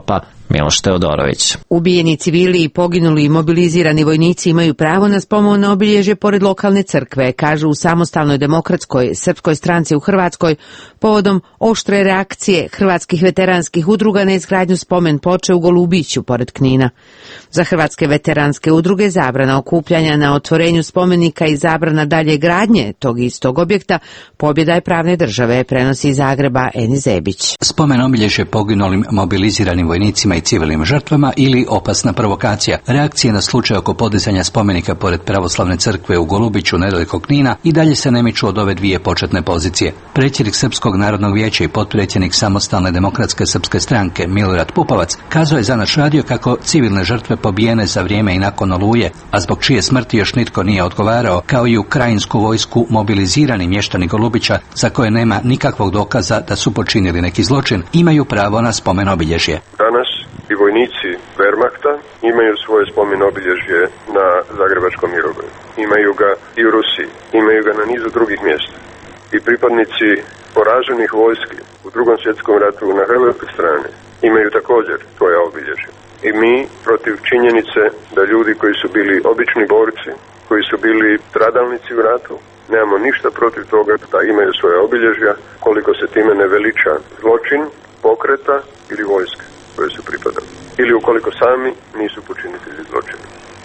Miloš Teodorović. Ubijeni civili i poginuli i mobilizirani vojnici imaju pravo na spomen obilježje pored lokalne crkve, kažu u Samostalnoj demokratskoj srpskoj stranci u Hrvatskoj povodom oštre reakcije hrvatskih veteranskih udruga na izgradnju spomen ploče u Golubiću pored Knina. Za hrvatske veteranske udruge zabrana okupljanja na otvorenju spomenika i zabrana dalje gradnje tog istog objekta pobjeda je pravne države, prenosi iz Zagreba Eni Zebić. Spomen obilježje poginulim mobiliziranim vojnicima i civilnim žrtvama ili opasna provokacija. Reakcije na slučaj oko podizanja spomenika pored pravoslavne crkve u Golubiću nedaleko Knina i dalje se ne miču od ove dvije početne pozicije. Predsjednik Srpskog narodnog vijeća i potpredsjednik Samostalne demokratske srpske stranke Milorad Pupovac kazao je za naš radio kako civilne žrtve pobijene za vrijeme i nakon Oluje, a zbog čije smrti još nitko nije odgovarao, kao i ukrajinsku vojsku mobilizirani mještani Golubića za koje nema nikakvog dokaza da su počinili neki zločin, imaju pravo na spomen obilježje. Danas i vojnici Wehrmachta imaju svoje spomen obilježje na Zagrebačkom Mirogoju. Imaju ga i u Rusiji, imaju ga na nizu drugih mjesta. I pripadnici poraženih vojski u Drugom svjetskom ratu na hrvatskoj strani imaju također svoje obilježje. I mi protiv činjenice da ljudi koji su bili obični borci, koji su bili stradalnici u ratu, nemamo ništa protiv toga da imaju svoje obilježja, koliko se time ne veliča zločin, pokreta ili vojske koje su pripadali. Ili ukoliko sami nisu počinitelji zločina.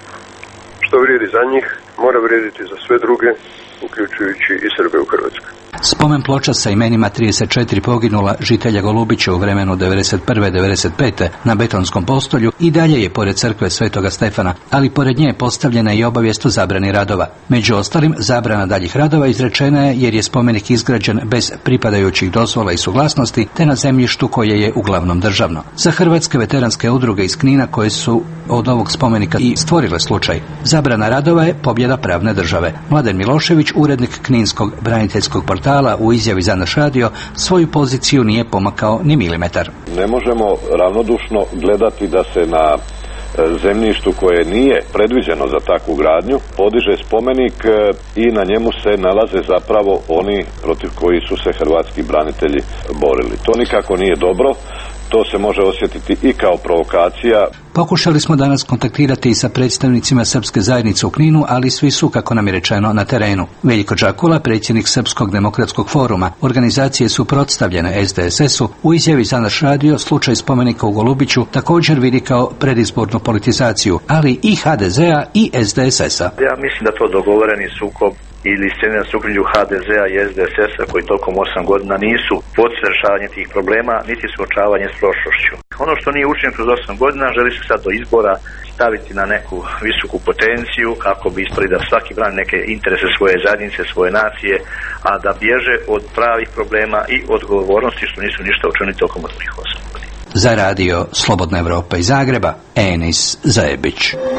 Što vrijedi za njih, mora vrijediti za sve druge, uključujući i Srbe u Hrvatskoj. Spomen ploča sa imenima 34 poginula žitelja Golubića u vremenu 91-95. na Betonskom postolju i dalje je pored crkve Svetoga Stefana, ali pored nje je postavljena i obavijest o zabrani radova. Među ostalim, zabrana daljih radova izrečena je jer je spomenik izgrađen bez pripadajućih dozvola i suglasnosti, te na zemljištu koje je uglavnom državno. Za hrvatske veteranske udruge iz Knina koje su od ovog spomenika i stvorile slučaj, zabrana radova je pobjeda pravne države. Mladen Milošević, urednik Kninskog braniteljskog portala, u izjavi za naš radio, svoju poziciju nije pomakao ni milimetar. Ne možemo ravnodušno gledati da se na zemljištu koje nije predviđeno za takvu gradnju podiže spomenik i na njemu se nalaze zapravo oni protiv koji su se hrvatski branitelji borili. To nikako nije dobro. To se može osjetiti i kao provokacija. Pokušali smo danas kontaktirati i sa predstavnicima srpske zajednice u Kninu, ali svi su, kako nam je rečeno, na terenu. Veljko Đakula, predsjednik Srpskog demokratskog foruma, organizacije suprotstavljene SDSS-u, u izjavi za naš radio slučaj spomenika u Golubiću također vidi kao predizbornu politizaciju, ali i HDZ-a i SDSS-a. Ja mislim da to dogovoreni sukob ili scene na sukrilju HDZ-a i SDSS-a koji tokom 8 godina nisu poticali rješavanje tih problema, niti suočavanje s prošlošću. Ono što nije učinjeno kroz 8 godina želi se sad do izbora staviti na neku visoku potenciju kako bi ispali da svaki brani neke interese svoje zajednice, svoje nacije, a da bježe od pravih problema i odgovornosti što nisu ništa učinili tokom od tih 8 godina. Za radio Slobodna Evropa iz Zagreba, Enis Zajebić.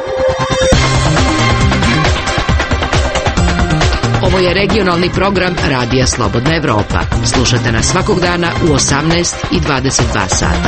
Ovo je regionalni program Radija Slobodna Evropa. Slušate nas svakog dana u 18 i 22 sata.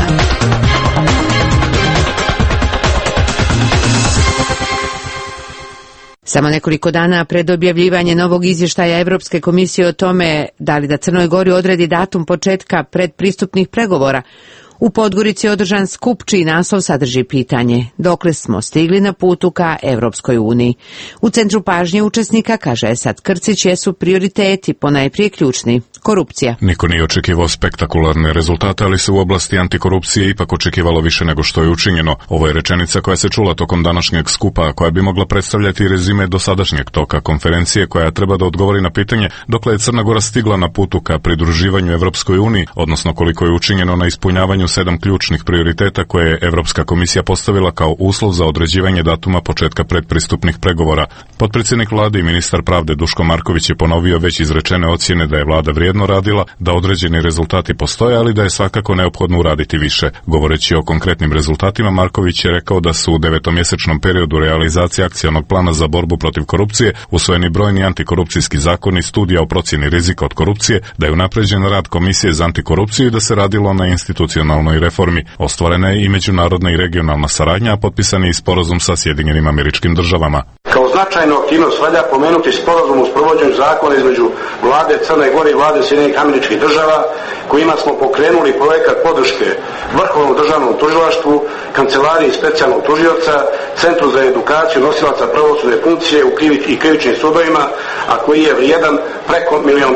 Samo nekoliko dana pred objavljivanje novog izvještaja Evropske komisije o tome da li da Crnoj Gori odredi datum početka predpristupnih pregovora, u Podgorici je održan skup čiji naslov sadrži pitanje dokle smo stigli na putu ka Evropskoj uniji. U centru pažnje učesnika, kaže Esad Krcić, jesu prioriteti, ponajprije ključni: korupcija. Niko nije očekivao spektakularne rezultate, ali se u oblasti antikorupcije ipak očekivalo više nego što je učinjeno. Ovo je rečenica koja se čula tokom današnjeg skupa, koja bi mogla predstavljati rezime dosadašnjeg toka konferencije koja treba da odgovori na pitanje dokle je Crna Gora stigla na putu ka pridruživanju Evropskoj uniji, odnosno koliko je učinjeno na ispunjavanju 7 ključnih prioriteta koje je Evropska komisija postavila kao uslov za određivanje datuma početka predpristupnih pregovora. Potpredsjednik vlade i ministar pravde Duško Marković je ponovio već izrečene ocjene da je vlada vrijedno radila, da određeni rezultati postoje, ali da je svakako neophodno uraditi više. Govoreći o konkretnim rezultatima, Marković je rekao da su u 9-mjesečnom periodu realizacije akcionog plana za borbu protiv korupcije usvojeni brojni antikorupcijski zakoni, studija o procjeni rizika od korupcije, da je unapređen rad Komisije za antikorupciju i da se radilo na institucionalnom institucionalnoj reformi. Ostvarena je i međunarodna i regionalna saradnja, a potpisan je i sporazum sa Sjedinjenim Američkim Državama. Kao značajnu aktivnost valja pomenuti sporazum u sprovođenju zakona između vlade Crne Gore i vlade Sjedinjenih Američkih Država, kojima smo pokrenuli projekat podrške Vrhovnom državnom tužilaštvu, Kancelariji specijalnog tužioca, Centru za edukaciju nosilaca pravosudne funkcije i krivičnim sudovima, a koji je vrijedan preko $1 milion.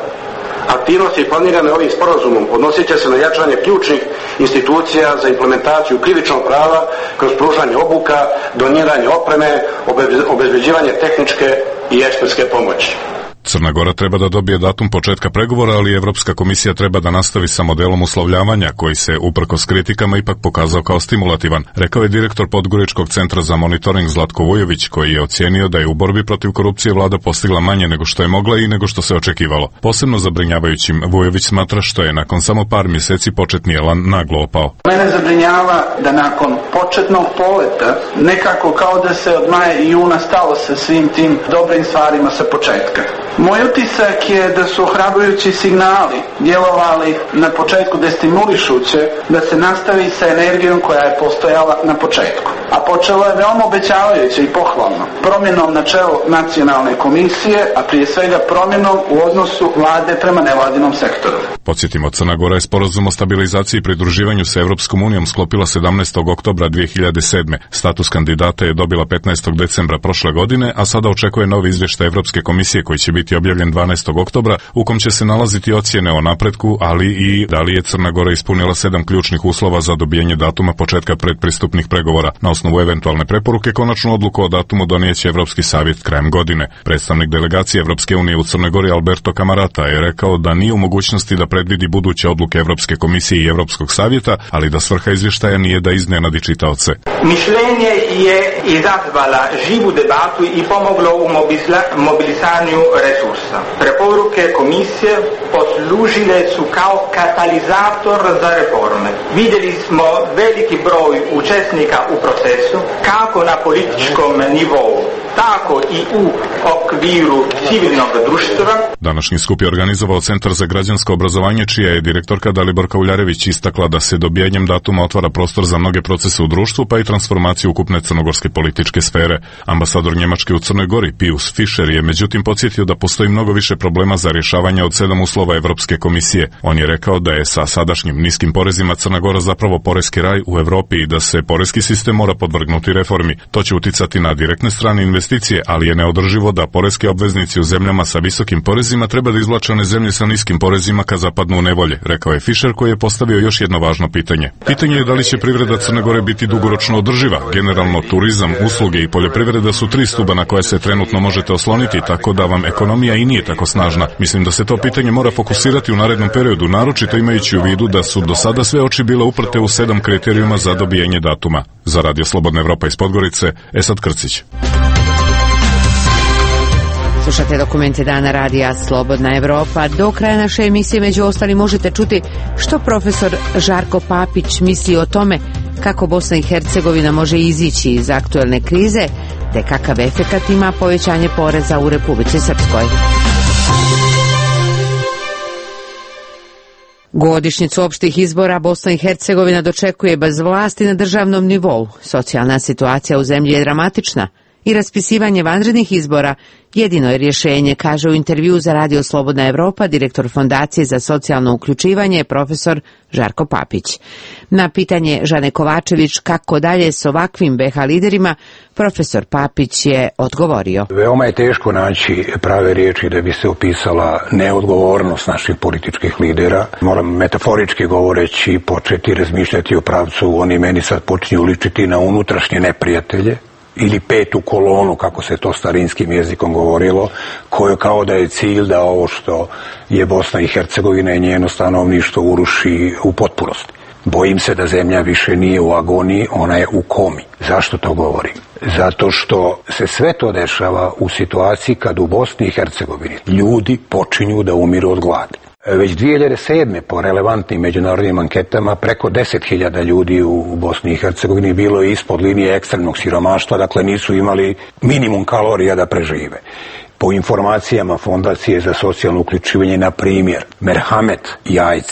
Aktivnosti planirane ovim sporazumom odnosit će se na jačanje ključnih institucija za implementaciju krivičnog prava kroz pružanje obuka, doniranje opreme, obezbeđivanje tehničke i ekspertske pomoći. Crna Gora treba da dobije datum početka pregovora, ali Evropska komisija treba da nastavi sa modelom uslovljavanja, koji se, uprkos kritikama, ipak pokazao kao stimulativan, rekao je direktor Podgoričkog centra za monitoring Zlatko Vujović, koji je ocijenio da je u borbi protiv korupcije vlada postigla manje nego što je mogla i nego što se očekivalo. Posebno zabrinjavajućim Vujović smatra što je nakon samo par mjeseci početni elan naglo opao. Mene zabrinjava da nakon početnog poleta nekako kao da se od maja i juna stalo sa svim tim dobrim stvarima sa početka. Moj utisak je da su ohrabrujući signali djelovali na početku destimulišuće da se nastavi sa energijom koja je postojala na početku. A počelo je veoma obećavajuće i pohvalno. Promjenom na čelu nacionalne komisije, a prije svega promjenom u odnosu vlade prema nevladinom sektoru. Podsjetimo, Crna Gora je sporazum o stabilizaciji i pridruživanju sa Evropskom unijom sklopila 17. oktobra 2007. Status kandidata je dobila 15. decembra prošle godine, a sada očekuje novi izvještaj Evropske komisije koji će biti objavljen 12. oktobra, u kom će se nalaziti ocjene o napretku, ali i da li je Crna Gora ispunila 7 ključnih uslova za dobijanje datuma početka predpristupnih pregovora. Na osnovu eventualne preporuke, konačnu odluku o datumu donijeće Evropski savjet krajem godine. Predstavnik delegacije Evropske unije u Crnoj Gori Alberto Camarata je rekao da nije u mogućnosti da predvidi buduće odluke Evropske komisije i Evropskog savjeta, ali da svrha izvještaja nije da iznenadi čitaoce. Mišljenje je izazvala živu debatu i pomoglo u mobilisanju resursa. Preporuke komisije poslužile su kao katalizator za reforme. Vidjeli smo veliki broj učesnika u procesu, kako na političkom nivou, tako i u okviru civilnog društva. Današnji skup je organizovao Centar za građansko obrazovanje, čija je direktorka Daliborka Uljarević istakla da se dobijanjem datuma otvara prostor za mnoge procese u društvu, pa i transformaciju ukupne crnogorske političke sfere. Ambasador Njemačke u Crnoj Gori, Pius Fischer, je međutim podsjetio da postoji mnogo više problema za rješavanje od 7 uslova Evropske komisije. On je rekao da je sa sadašnjim niskim porezima Crna Gora zapravo poreski raj u Evropi i da se poreski sistem mora podvrgnuti reformi. To će uticati na direktne strane investicije, ali je neodrživo da poreski obveznici u zemljama sa visokim porezima treba da izvlače one zemlje sa niskim porezima ka zapadnu u nevolje, rekao je Fischer, koji je postavio još jedno važno pitanje. Pitanje je da li će privreda Crne Gore biti dugoročno održiva. Generalno, turizam, usluge i poljoprivreda su 3 stuba na koje se trenutno možete osloniti, tako da vam ekonomija i nije tako snažna. Mislim da se to pitanje mora fokusirati u narednom periodu, naročito imajući u vidu da su do sada sve oči bile uprte u 7 kriterijuma za dobijanje datuma. Za Radio Slobodna Evropa iz Podgorice, Esad Krcić. Slušate dokumente dana radija Slobodna Evropa. Do kraja naše emisije među ostalim možete čuti što profesor Žarko Papić misli o tome kako Bosna i Hercegovina može izići iz aktuelne krize, te kakav efekat ima povećanje poreza u Republici Srpskoj. Godišnjicu opštih izbora Bosna i Hercegovina dočekuje bez vlasti na državnom nivou. Socijalna situacija u zemlji je dramatična i raspisivanje vanrednih izbora jedino je rješenje, kaže u intervju za Radio Slobodna Evropa direktor Fondacije za socijalno uključivanje profesor Žarko Papić. Na pitanje Žane Kovačević kako dalje s ovakvim BiH liderima, profesor Papić je odgovorio. Veoma je teško naći prave riječi da bi se opisala neodgovornost naših političkih lidera. Moram metaforički govoreći početi razmišljati o pravcu, oni meni sad počinju ličiti na unutrašnje neprijatelje ili petu kolonu, kako se to starinskim jezikom govorilo, koje kao da je cilj da ovo što je Bosna i Hercegovina i njeno stanovništvo uruši u potpunosti. Bojim se da zemlja više nije u agoniji, ona je u komi. Zašto to govorim? Zato što se sve to dešava u situaciji kad u Bosni i Hercegovini ljudi počinju da umiru od gladi. Već 2007. po relevantnim međunarodnim anketama preko 10.000 ljudi u Bosni i Hercegovini bilo je ispod linije ekstremnog siromaštva, dakle nisu imali minimum kalorija da prežive. Po informacijama Fondacije za socijalno uključivanje, na primjer, merhamet, jajce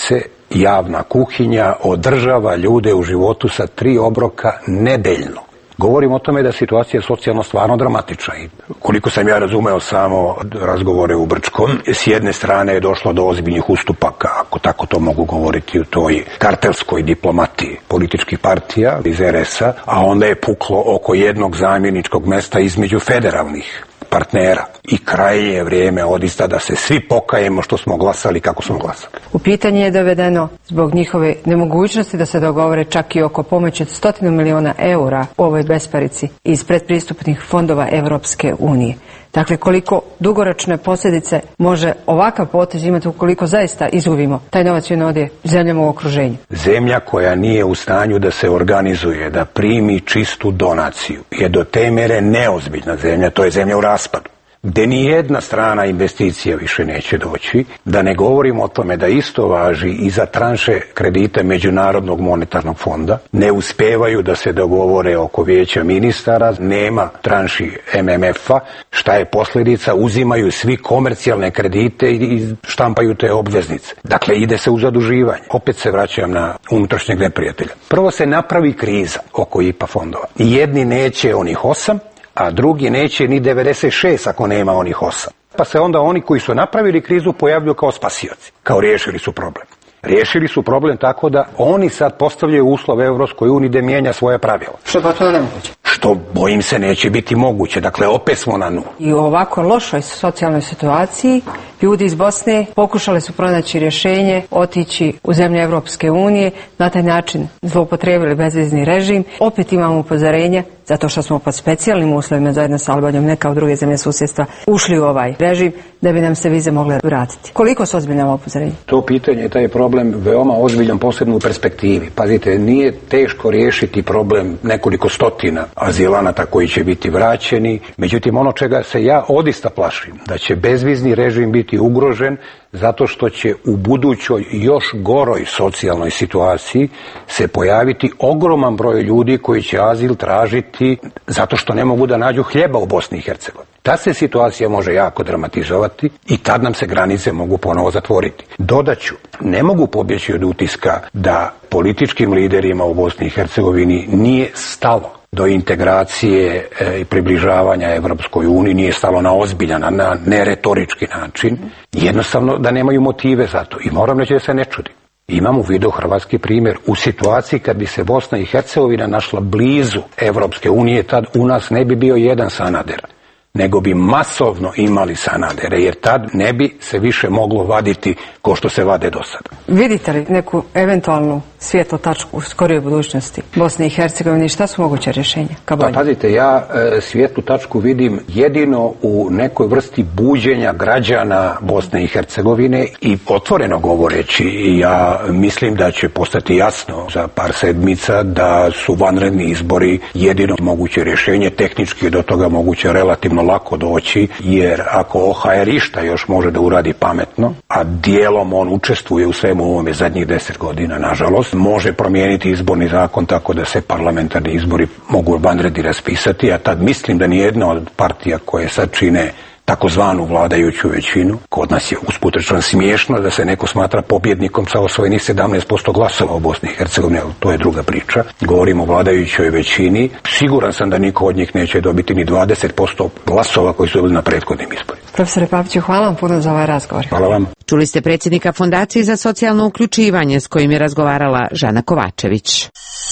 javna kuhinja održava ljude u životu sa 3 obroka nedeljno. Govorim o tome da situacija je socijalno stvarno dramatična i koliko sam ja razumeo samo razgovore u Brčkom, s jedne strane je došlo do ozbiljnih ustupaka, ako tako to mogu govoriti, u toj kartelskoj diplomatiji političkih partija iz RS-a, a onda je puklo oko jednog zamjeničkog mesta između federalnih partnera. I krajnje je vrijeme odista da se svi pokajemo što smo glasali kako smo glasali. U pitanje je dovedeno zbog njihove nemogućnosti da se dogovore čak i oko pomoći od 100 miliona eura u ovoj besparici iz predpristupnih fondova Evropske unije. Dakle, koliko dugoročne posljedice može ovakav potez imati ukoliko zaista izgubimo taj novac i on odje zemljama u okruženju? Zemlja koja nije u stanju da se organizuje, da primi čistu donaciju, je do te mere neozbiljna zemlja, to je zemlja u raspadu, gdje ni jedna strana investicija više neće doći, da ne govorimo o tome da isto važi i za tranše kredite Međunarodnog monetarnog fonda, ne uspevaju da se dogovore oko vijeća ministara, nema tranši MMF-a, šta je posljedica, uzimaju svi komercijalne kredite i štampaju te obveznice. Dakle, ide se u zaduživanje. Opet se vraćam na unutrašnjeg neprijatelja. Prvo se napravi kriza oko IPA fondova. Jedni neće onih 8, a drugi neće ni 96 ako nema onih 8. Pa se onda oni koji su napravili krizu pojavljuju kao spasioci, kao riješili su problem. Riješili su problem tako da oni sad postavljaju uslove Evropskoj uniji da mijenja svoje pravila. Što pa to nemoguće? Što, bojim se, neće biti moguće. Dakle, opet smo na nulu. I u ovako lošoj socijalnoj situaciji ljudi iz Bosne pokušali su pronaći rješenje, otići u zemlje Evropske unije, na taj način zloupotrijebili bezvizni režim. Opet imamo upozorenja, zato što smo pod specijalnim uslovima zajedno sa Albanijom, ne kao druge zemlje susjedstva, ušli u ovaj režim da bi nam se vize mogle vratiti. Koliko su ozbiljna upozorenja? To pitanje je taj problem veoma ozbiljan, posebno u perspektivi. Pazite, nije teško riješiti problem nekoliko stotina azilanata koji će biti vraćeni. Međutim, ono čega se ja odista plašim, da će bezvizni režim biti ugrožen zato što će u budućoj još goroj socijalnoj situaciji se pojaviti ogroman broj ljudi koji će azil tražiti zato što ne mogu da nađu hljeba u Bosni i Hercegovini. Ta se situacija može jako dramatizovati i tad nam se granice mogu ponovo zatvoriti. Dodaću, ne mogu pobjeći od utiska da političkim liderima u Bosni i Hercegovini nije stalo do integracije i približavanja Evropskoj uniji, nije stalo na ozbiljan, na neretorički način, jednostavno da nemaju motive za to. I moram reći da se ne čudim. Imam u vidu hrvatski primjer. U situaciji kad bi se Bosna i Hercegovina našla blizu Evropske unije, tad u nas ne bi bio jedan Sanader, nego bi masovno imali Sanadere, jer tad ne bi se više moglo vaditi ko što se vade do sada. Vidite li neku eventualnu svijetlu tačku u skorijoj budućnosti Bosne i Hercegovine i šta su moguće rješenja? Pa pazite, ja svijetlu tačku vidim jedino u nekoj vrsti buđenja građana Bosne i Hercegovine i otvoreno govoreći, ja mislim da će postati jasno za par sedmica da su vanredni izbori jedino moguće rješenje, tehnički do toga moguće relativno lako doći, jer ako OHR išta još može da uradi pametno, a dijelom on učestvuje u svemu ovome zadnjih 10 godina, nažalost, može promijeniti izborni zakon tako da se parlamentarni izbori mogu vanredni raspisati, a tad mislim da nijedna od partija koje sad čine takozvanu vladajuću većinu, kod nas je usput rečeno smiješno da se neko smatra pobjednikom sa osvojenih 17% glasova u Bosni i Hercegovini, ali to je druga priča. Govorimo o vladajućoj većini. Siguran sam da niko od njih neće dobiti ni 20% glasova koji su bili na prethodnim izborima. Profesore Paviću, hvala vam puno za ovaj razgovor. Hvala vam. Čuli ste predsjednika Fondacije za socijalno uključivanje s kojim je razgovarala Žana Kovačević.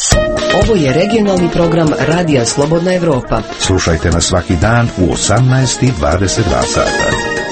Ovo je regionalni program Radija Slobodna Evropa. Slušajte nas svaki dan u 18:22 sata.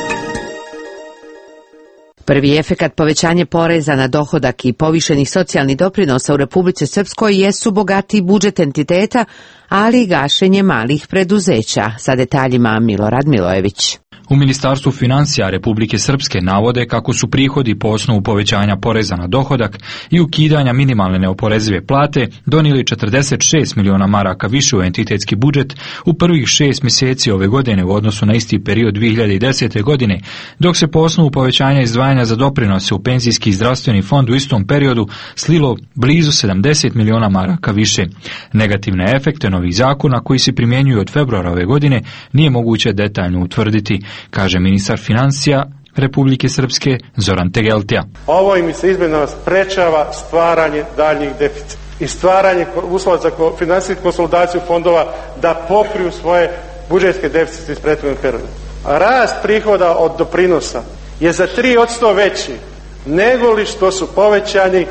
Prvi efekat povećanje poreza na dohodak i povišenih socijalnih doprinosa u Republici Srpskoj jesu bogatiji budžet entiteta, ali i gašenje malih preduzeća. Sa detaljima Milorad Milojević. U Ministarstvu financija Republike Srpske navode kako su prihodi po osnovu povećanja poreza na dohodak i ukidanja minimalne neoporezive plate donijeli 46 miliona maraka više u entitetski budžet u prvih 6 mjeseci ove godine u odnosu na isti period 2010. godine, dok se po osnovu povećanja izdvajanja za doprinose u penzijski i zdravstveni fond u istom periodu slilo blizu 70 miliona maraka više. Negativne efekte novih zakona koji se primjenjuju od februara ove godine nije moguće detaljno utvrditi, kaže ministar financija Republike Srpske Zoran Tegeltija. Ovo im se izmjenama sprečava stvaranje daljnjih deficita i stvaranje uslova za finansijsku konsolidaciju fondova da pokriju svoje budžetske deficite iz prethodnog perioda. Rast prihoda od doprinosa je za 3% veći nego li što su povećani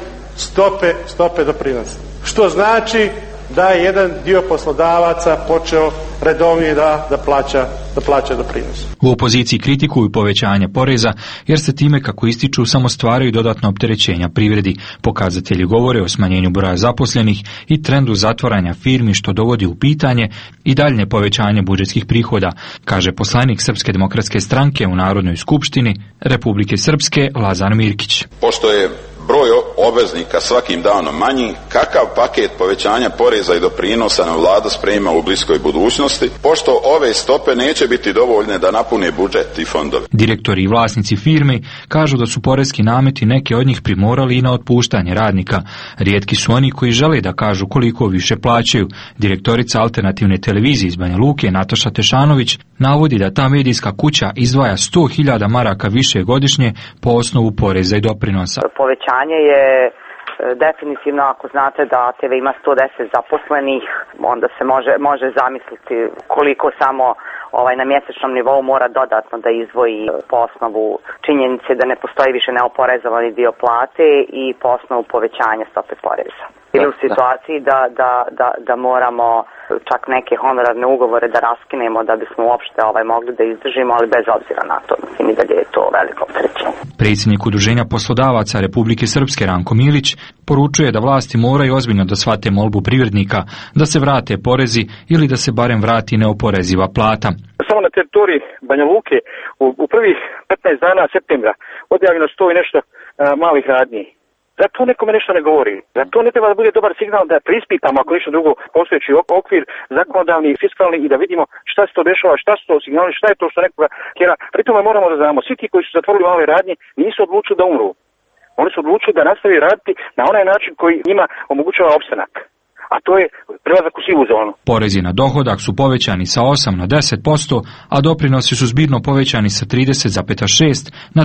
stope doprinosa. Što znači da je jedan dio poslodavaca počeo redovnije da plaća doprinos. U opoziciji kritikuju povećanje poreza jer se time, kako ističu, samo stvaraju dodatno opterećenja privredi. Pokazatelji govore o smanjenju broja zaposlenih i trendu zatvaranja firmi, što dovodi u pitanje i daljnje povećanje budžetskih prihoda, kaže poslanik Srpske demokratske stranke u Narodnoj skupštini Republike Srpske Lazar Mirkić. Pošto je broj obveznika svakim danom manji, kakav paket povećanja poreza i doprinosa na vlada sprema u bliskoj budućnosti, pošto ove stope neće biti dovoljne da napune budžet i fondove. Direktori i vlasnici firmi kažu da su poreski nameti neke od njih primorali i na otpuštanje radnika. Rijetki su oni koji žele da kažu koliko više plaćaju. Direktorica alternativne televizije iz Banja Luke Nataša Tešanović navodi da ta medijska kuća izdvaja 100.000 maraka više godišnje po osnovu poreza i doprinosa. Povećanje je definitivno, ako znate da TV ima 110 zaposlenih, onda se može zamisliti koliko samo na mjesečnom nivou mora dodatno da izdvoji po osnovu činjenice da ne postoji više neoporezovani dio plate i po osnovu povećanja stope poreza. Ili u situaciji da moramo čak neke honorarne ugovore da raskinemo da bismo uopšte mogli da izdržimo, ali bez obzira na to, mislim i dalje je to veliko opterećenje. Predsjednik Udruženja poslodavaca Republike Srpske Ranko Milić poručuje da vlasti moraju ozbiljno da shvate molbu privrednika da se vrate porezi ili da se barem vrati neoporeziva plata. Samo na teritoriji Banja Luke u prvih 15 dana septembra odjavljeno 100 i nešto malih radnji. Da to nekome nešto ne govori, da to ne treba da bude dobar signal da prispitamo ako ništa drugo postojeći okvir zakonodavni i fiskalni i da vidimo šta se to dešava, šta su to signali, šta je to što nekoga tjera. Pri tome moramo da znamo, svi ti koji su zatvorili male radnje nisu odlučili da umru. Oni su odlučili da nastavi raditi na onaj način koji njima omogućava opstanak. A to je prelazak u sivu zonu. Porezi na dohodak su povećani sa 8 na 10%, a doprinosi su zbirno povećani sa 30,6 na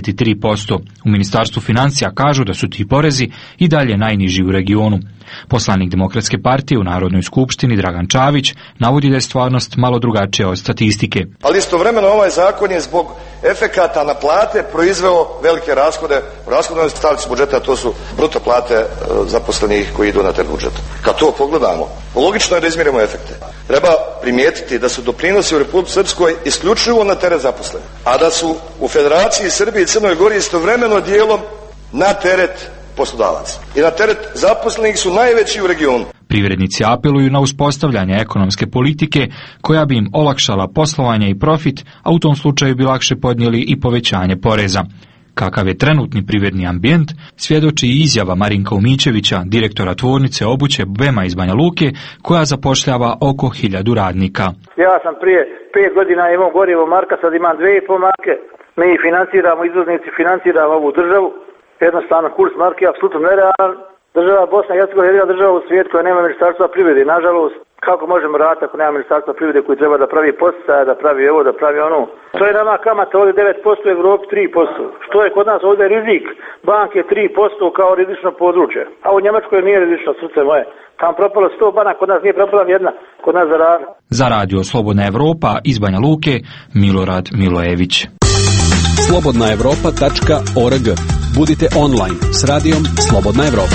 33%. U Ministarstvu financija kažu da su ti porezi i dalje najniži u regionu. Poslanik Demokratske partije u Narodnoj skupštini Dragan Čavić navodi da je stvarnost malo drugačija od statistike. Ali istovremeno ovaj zakon je zbog efekata na plate proizveo velike rashode. Rashodovne stavci budžeta, to su bruto plate zaposlenih koji idu na taj budžet. Kad to pogledamo, logično je da izmjerimo efekte. Treba primijetiti da su doprinosi u Republici Srpskoj isključivo na teret zaposlenih, a da su u Federaciji Srbije i Crnoj Gori istovremeno dijelom na teret poslodavaca. I na teret zaposlenih su najveći u regionu. Privrednici apeluju na uspostavljanje ekonomske politike koja bi im olakšala poslovanje i profit, a u tom slučaju bi lakše podnijeli i povećanje poreza. Kakav je trenutni privredni ambijent, svjedoči i izjava Marinka Umićevića, direktora tvornice obuće Bema iz Banja Luke, koja zapošljava oko 1000 radnika. Ja sam prije 5 godina imao gorivo marka, sad imam 2,5 marke. Mi financiramo, izvoznici financiramo ovu državu. Jednostavno, kurs marke je apsolutno nerealan. Država Bosna i Hercegovina je jedina država u svijetu koja nema ministarstva privrede. Nažalost, kako možemo raditi ako nema ministarstva privrede koji treba da pravi poticaje, da pravi ovo, da pravi ono. To je nama kamata ovdje 9%, u Evropi 3%. Što je kod nas ovdje rizik? Banke 3% kao rizično područje. A u Njemačkoj nije rizično, srce moje. Tam propalo 100 banaka, kod nas nije propala jedna, kod nas zarada. Za radio Slobodna Evropa iz Banja Luke, Milorad Milojević. slobodnaevropa.org. Budite online s radijom Slobodna Evropa.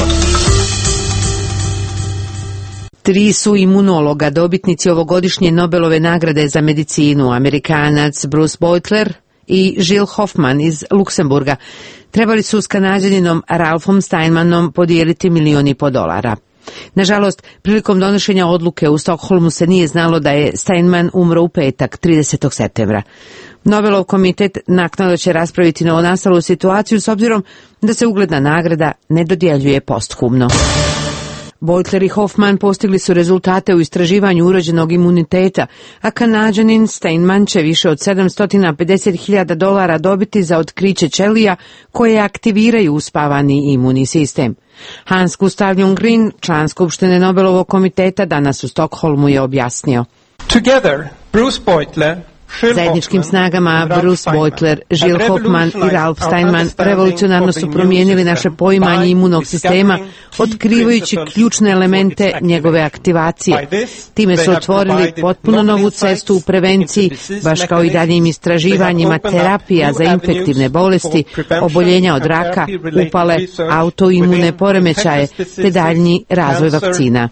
3 su imunologa dobitnici ovogodišnje Nobelove nagrade za medicinu, Amerikanac Bruce Beutler i Jill Hoffman iz Luksemburga. Trebali su s Kanađaninom Ralphom Steinmanom podijeliti $1,5 miliona. Nažalost, prilikom donošenja odluke u Stokholmu se nije znalo da je Steinman umro u petak, 30. septembra. Nobelov komitet naknadno će raspraviti novonastalu situaciju s obzirom da se ugledna nagrada ne dodjeljuje posthumno. Beutler i Hoffman postigli su rezultate u istraživanju urođenog imuniteta, a Kanađanin Steinman će više od $750.000 dobiti za otkriće ćelija koje aktiviraju uspavani imunni sistem. Hans Gustav Ljunggren, član Skupštine Nobelovog komiteta, danas u Stokholmu je objasnio. Together, Bruce Beutler Zajedničkim snagama Bruce Beutler, Jill Hoffman i Ralph Steinman revolucionarno su promijenili naše poimanje imunog sistema, otkrivajući ključne elemente njegove aktivacije. Time su otvorili potpuno novu cestu u prevenciji, baš kao i daljim istraživanjima terapija za infektivne bolesti, oboljenja od raka, upale, autoimune poremećaje te daljnji razvoj vakcina.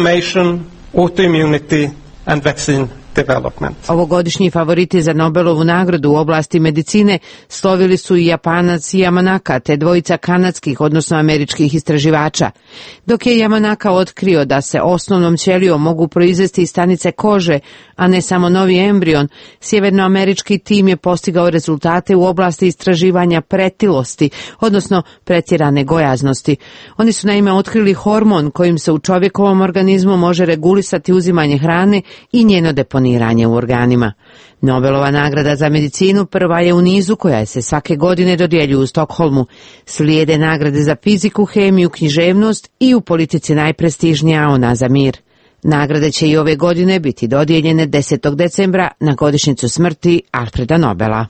Ovogodišnji favoriti za Nobelovu nagradu u oblasti medicine slovili su i Japanac Yamanaka te dvojica kanadskih, odnosno američkih istraživača. Dok je Yamanaka otkrio da se osnovnom ćelijom mogu proizvesti stanice kože, a ne samo novi embrion, sjevernoamerički tim je postigao rezultate u oblasti istraživanja pretilosti, odnosno pretjerane gojaznosti. Oni su naime otkrili hormon kojim se u čovjekovom organizmu može regulisati uzimanje hrane i njeno deponiranje u organima. Nobelova nagrada za medicinu prva je u nizu koja se svake godine dodjeljuju u Stokholmu. Slijede nagrade za fiziku, hemiju, književnost i u politici najprestižnija ona za mir. Nagrade će i ove godine biti dodijeljene 10. decembra na godišnjicu smrti Alfreda Nobela.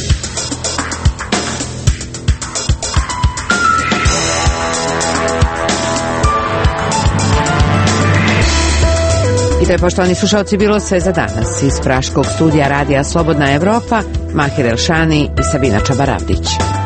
I to je, poštovani slušalci, bilo sve za danas. Iz Praškog studija Radija Slobodna Evropa, Mahir Elšani i Sabina Čabaravdić.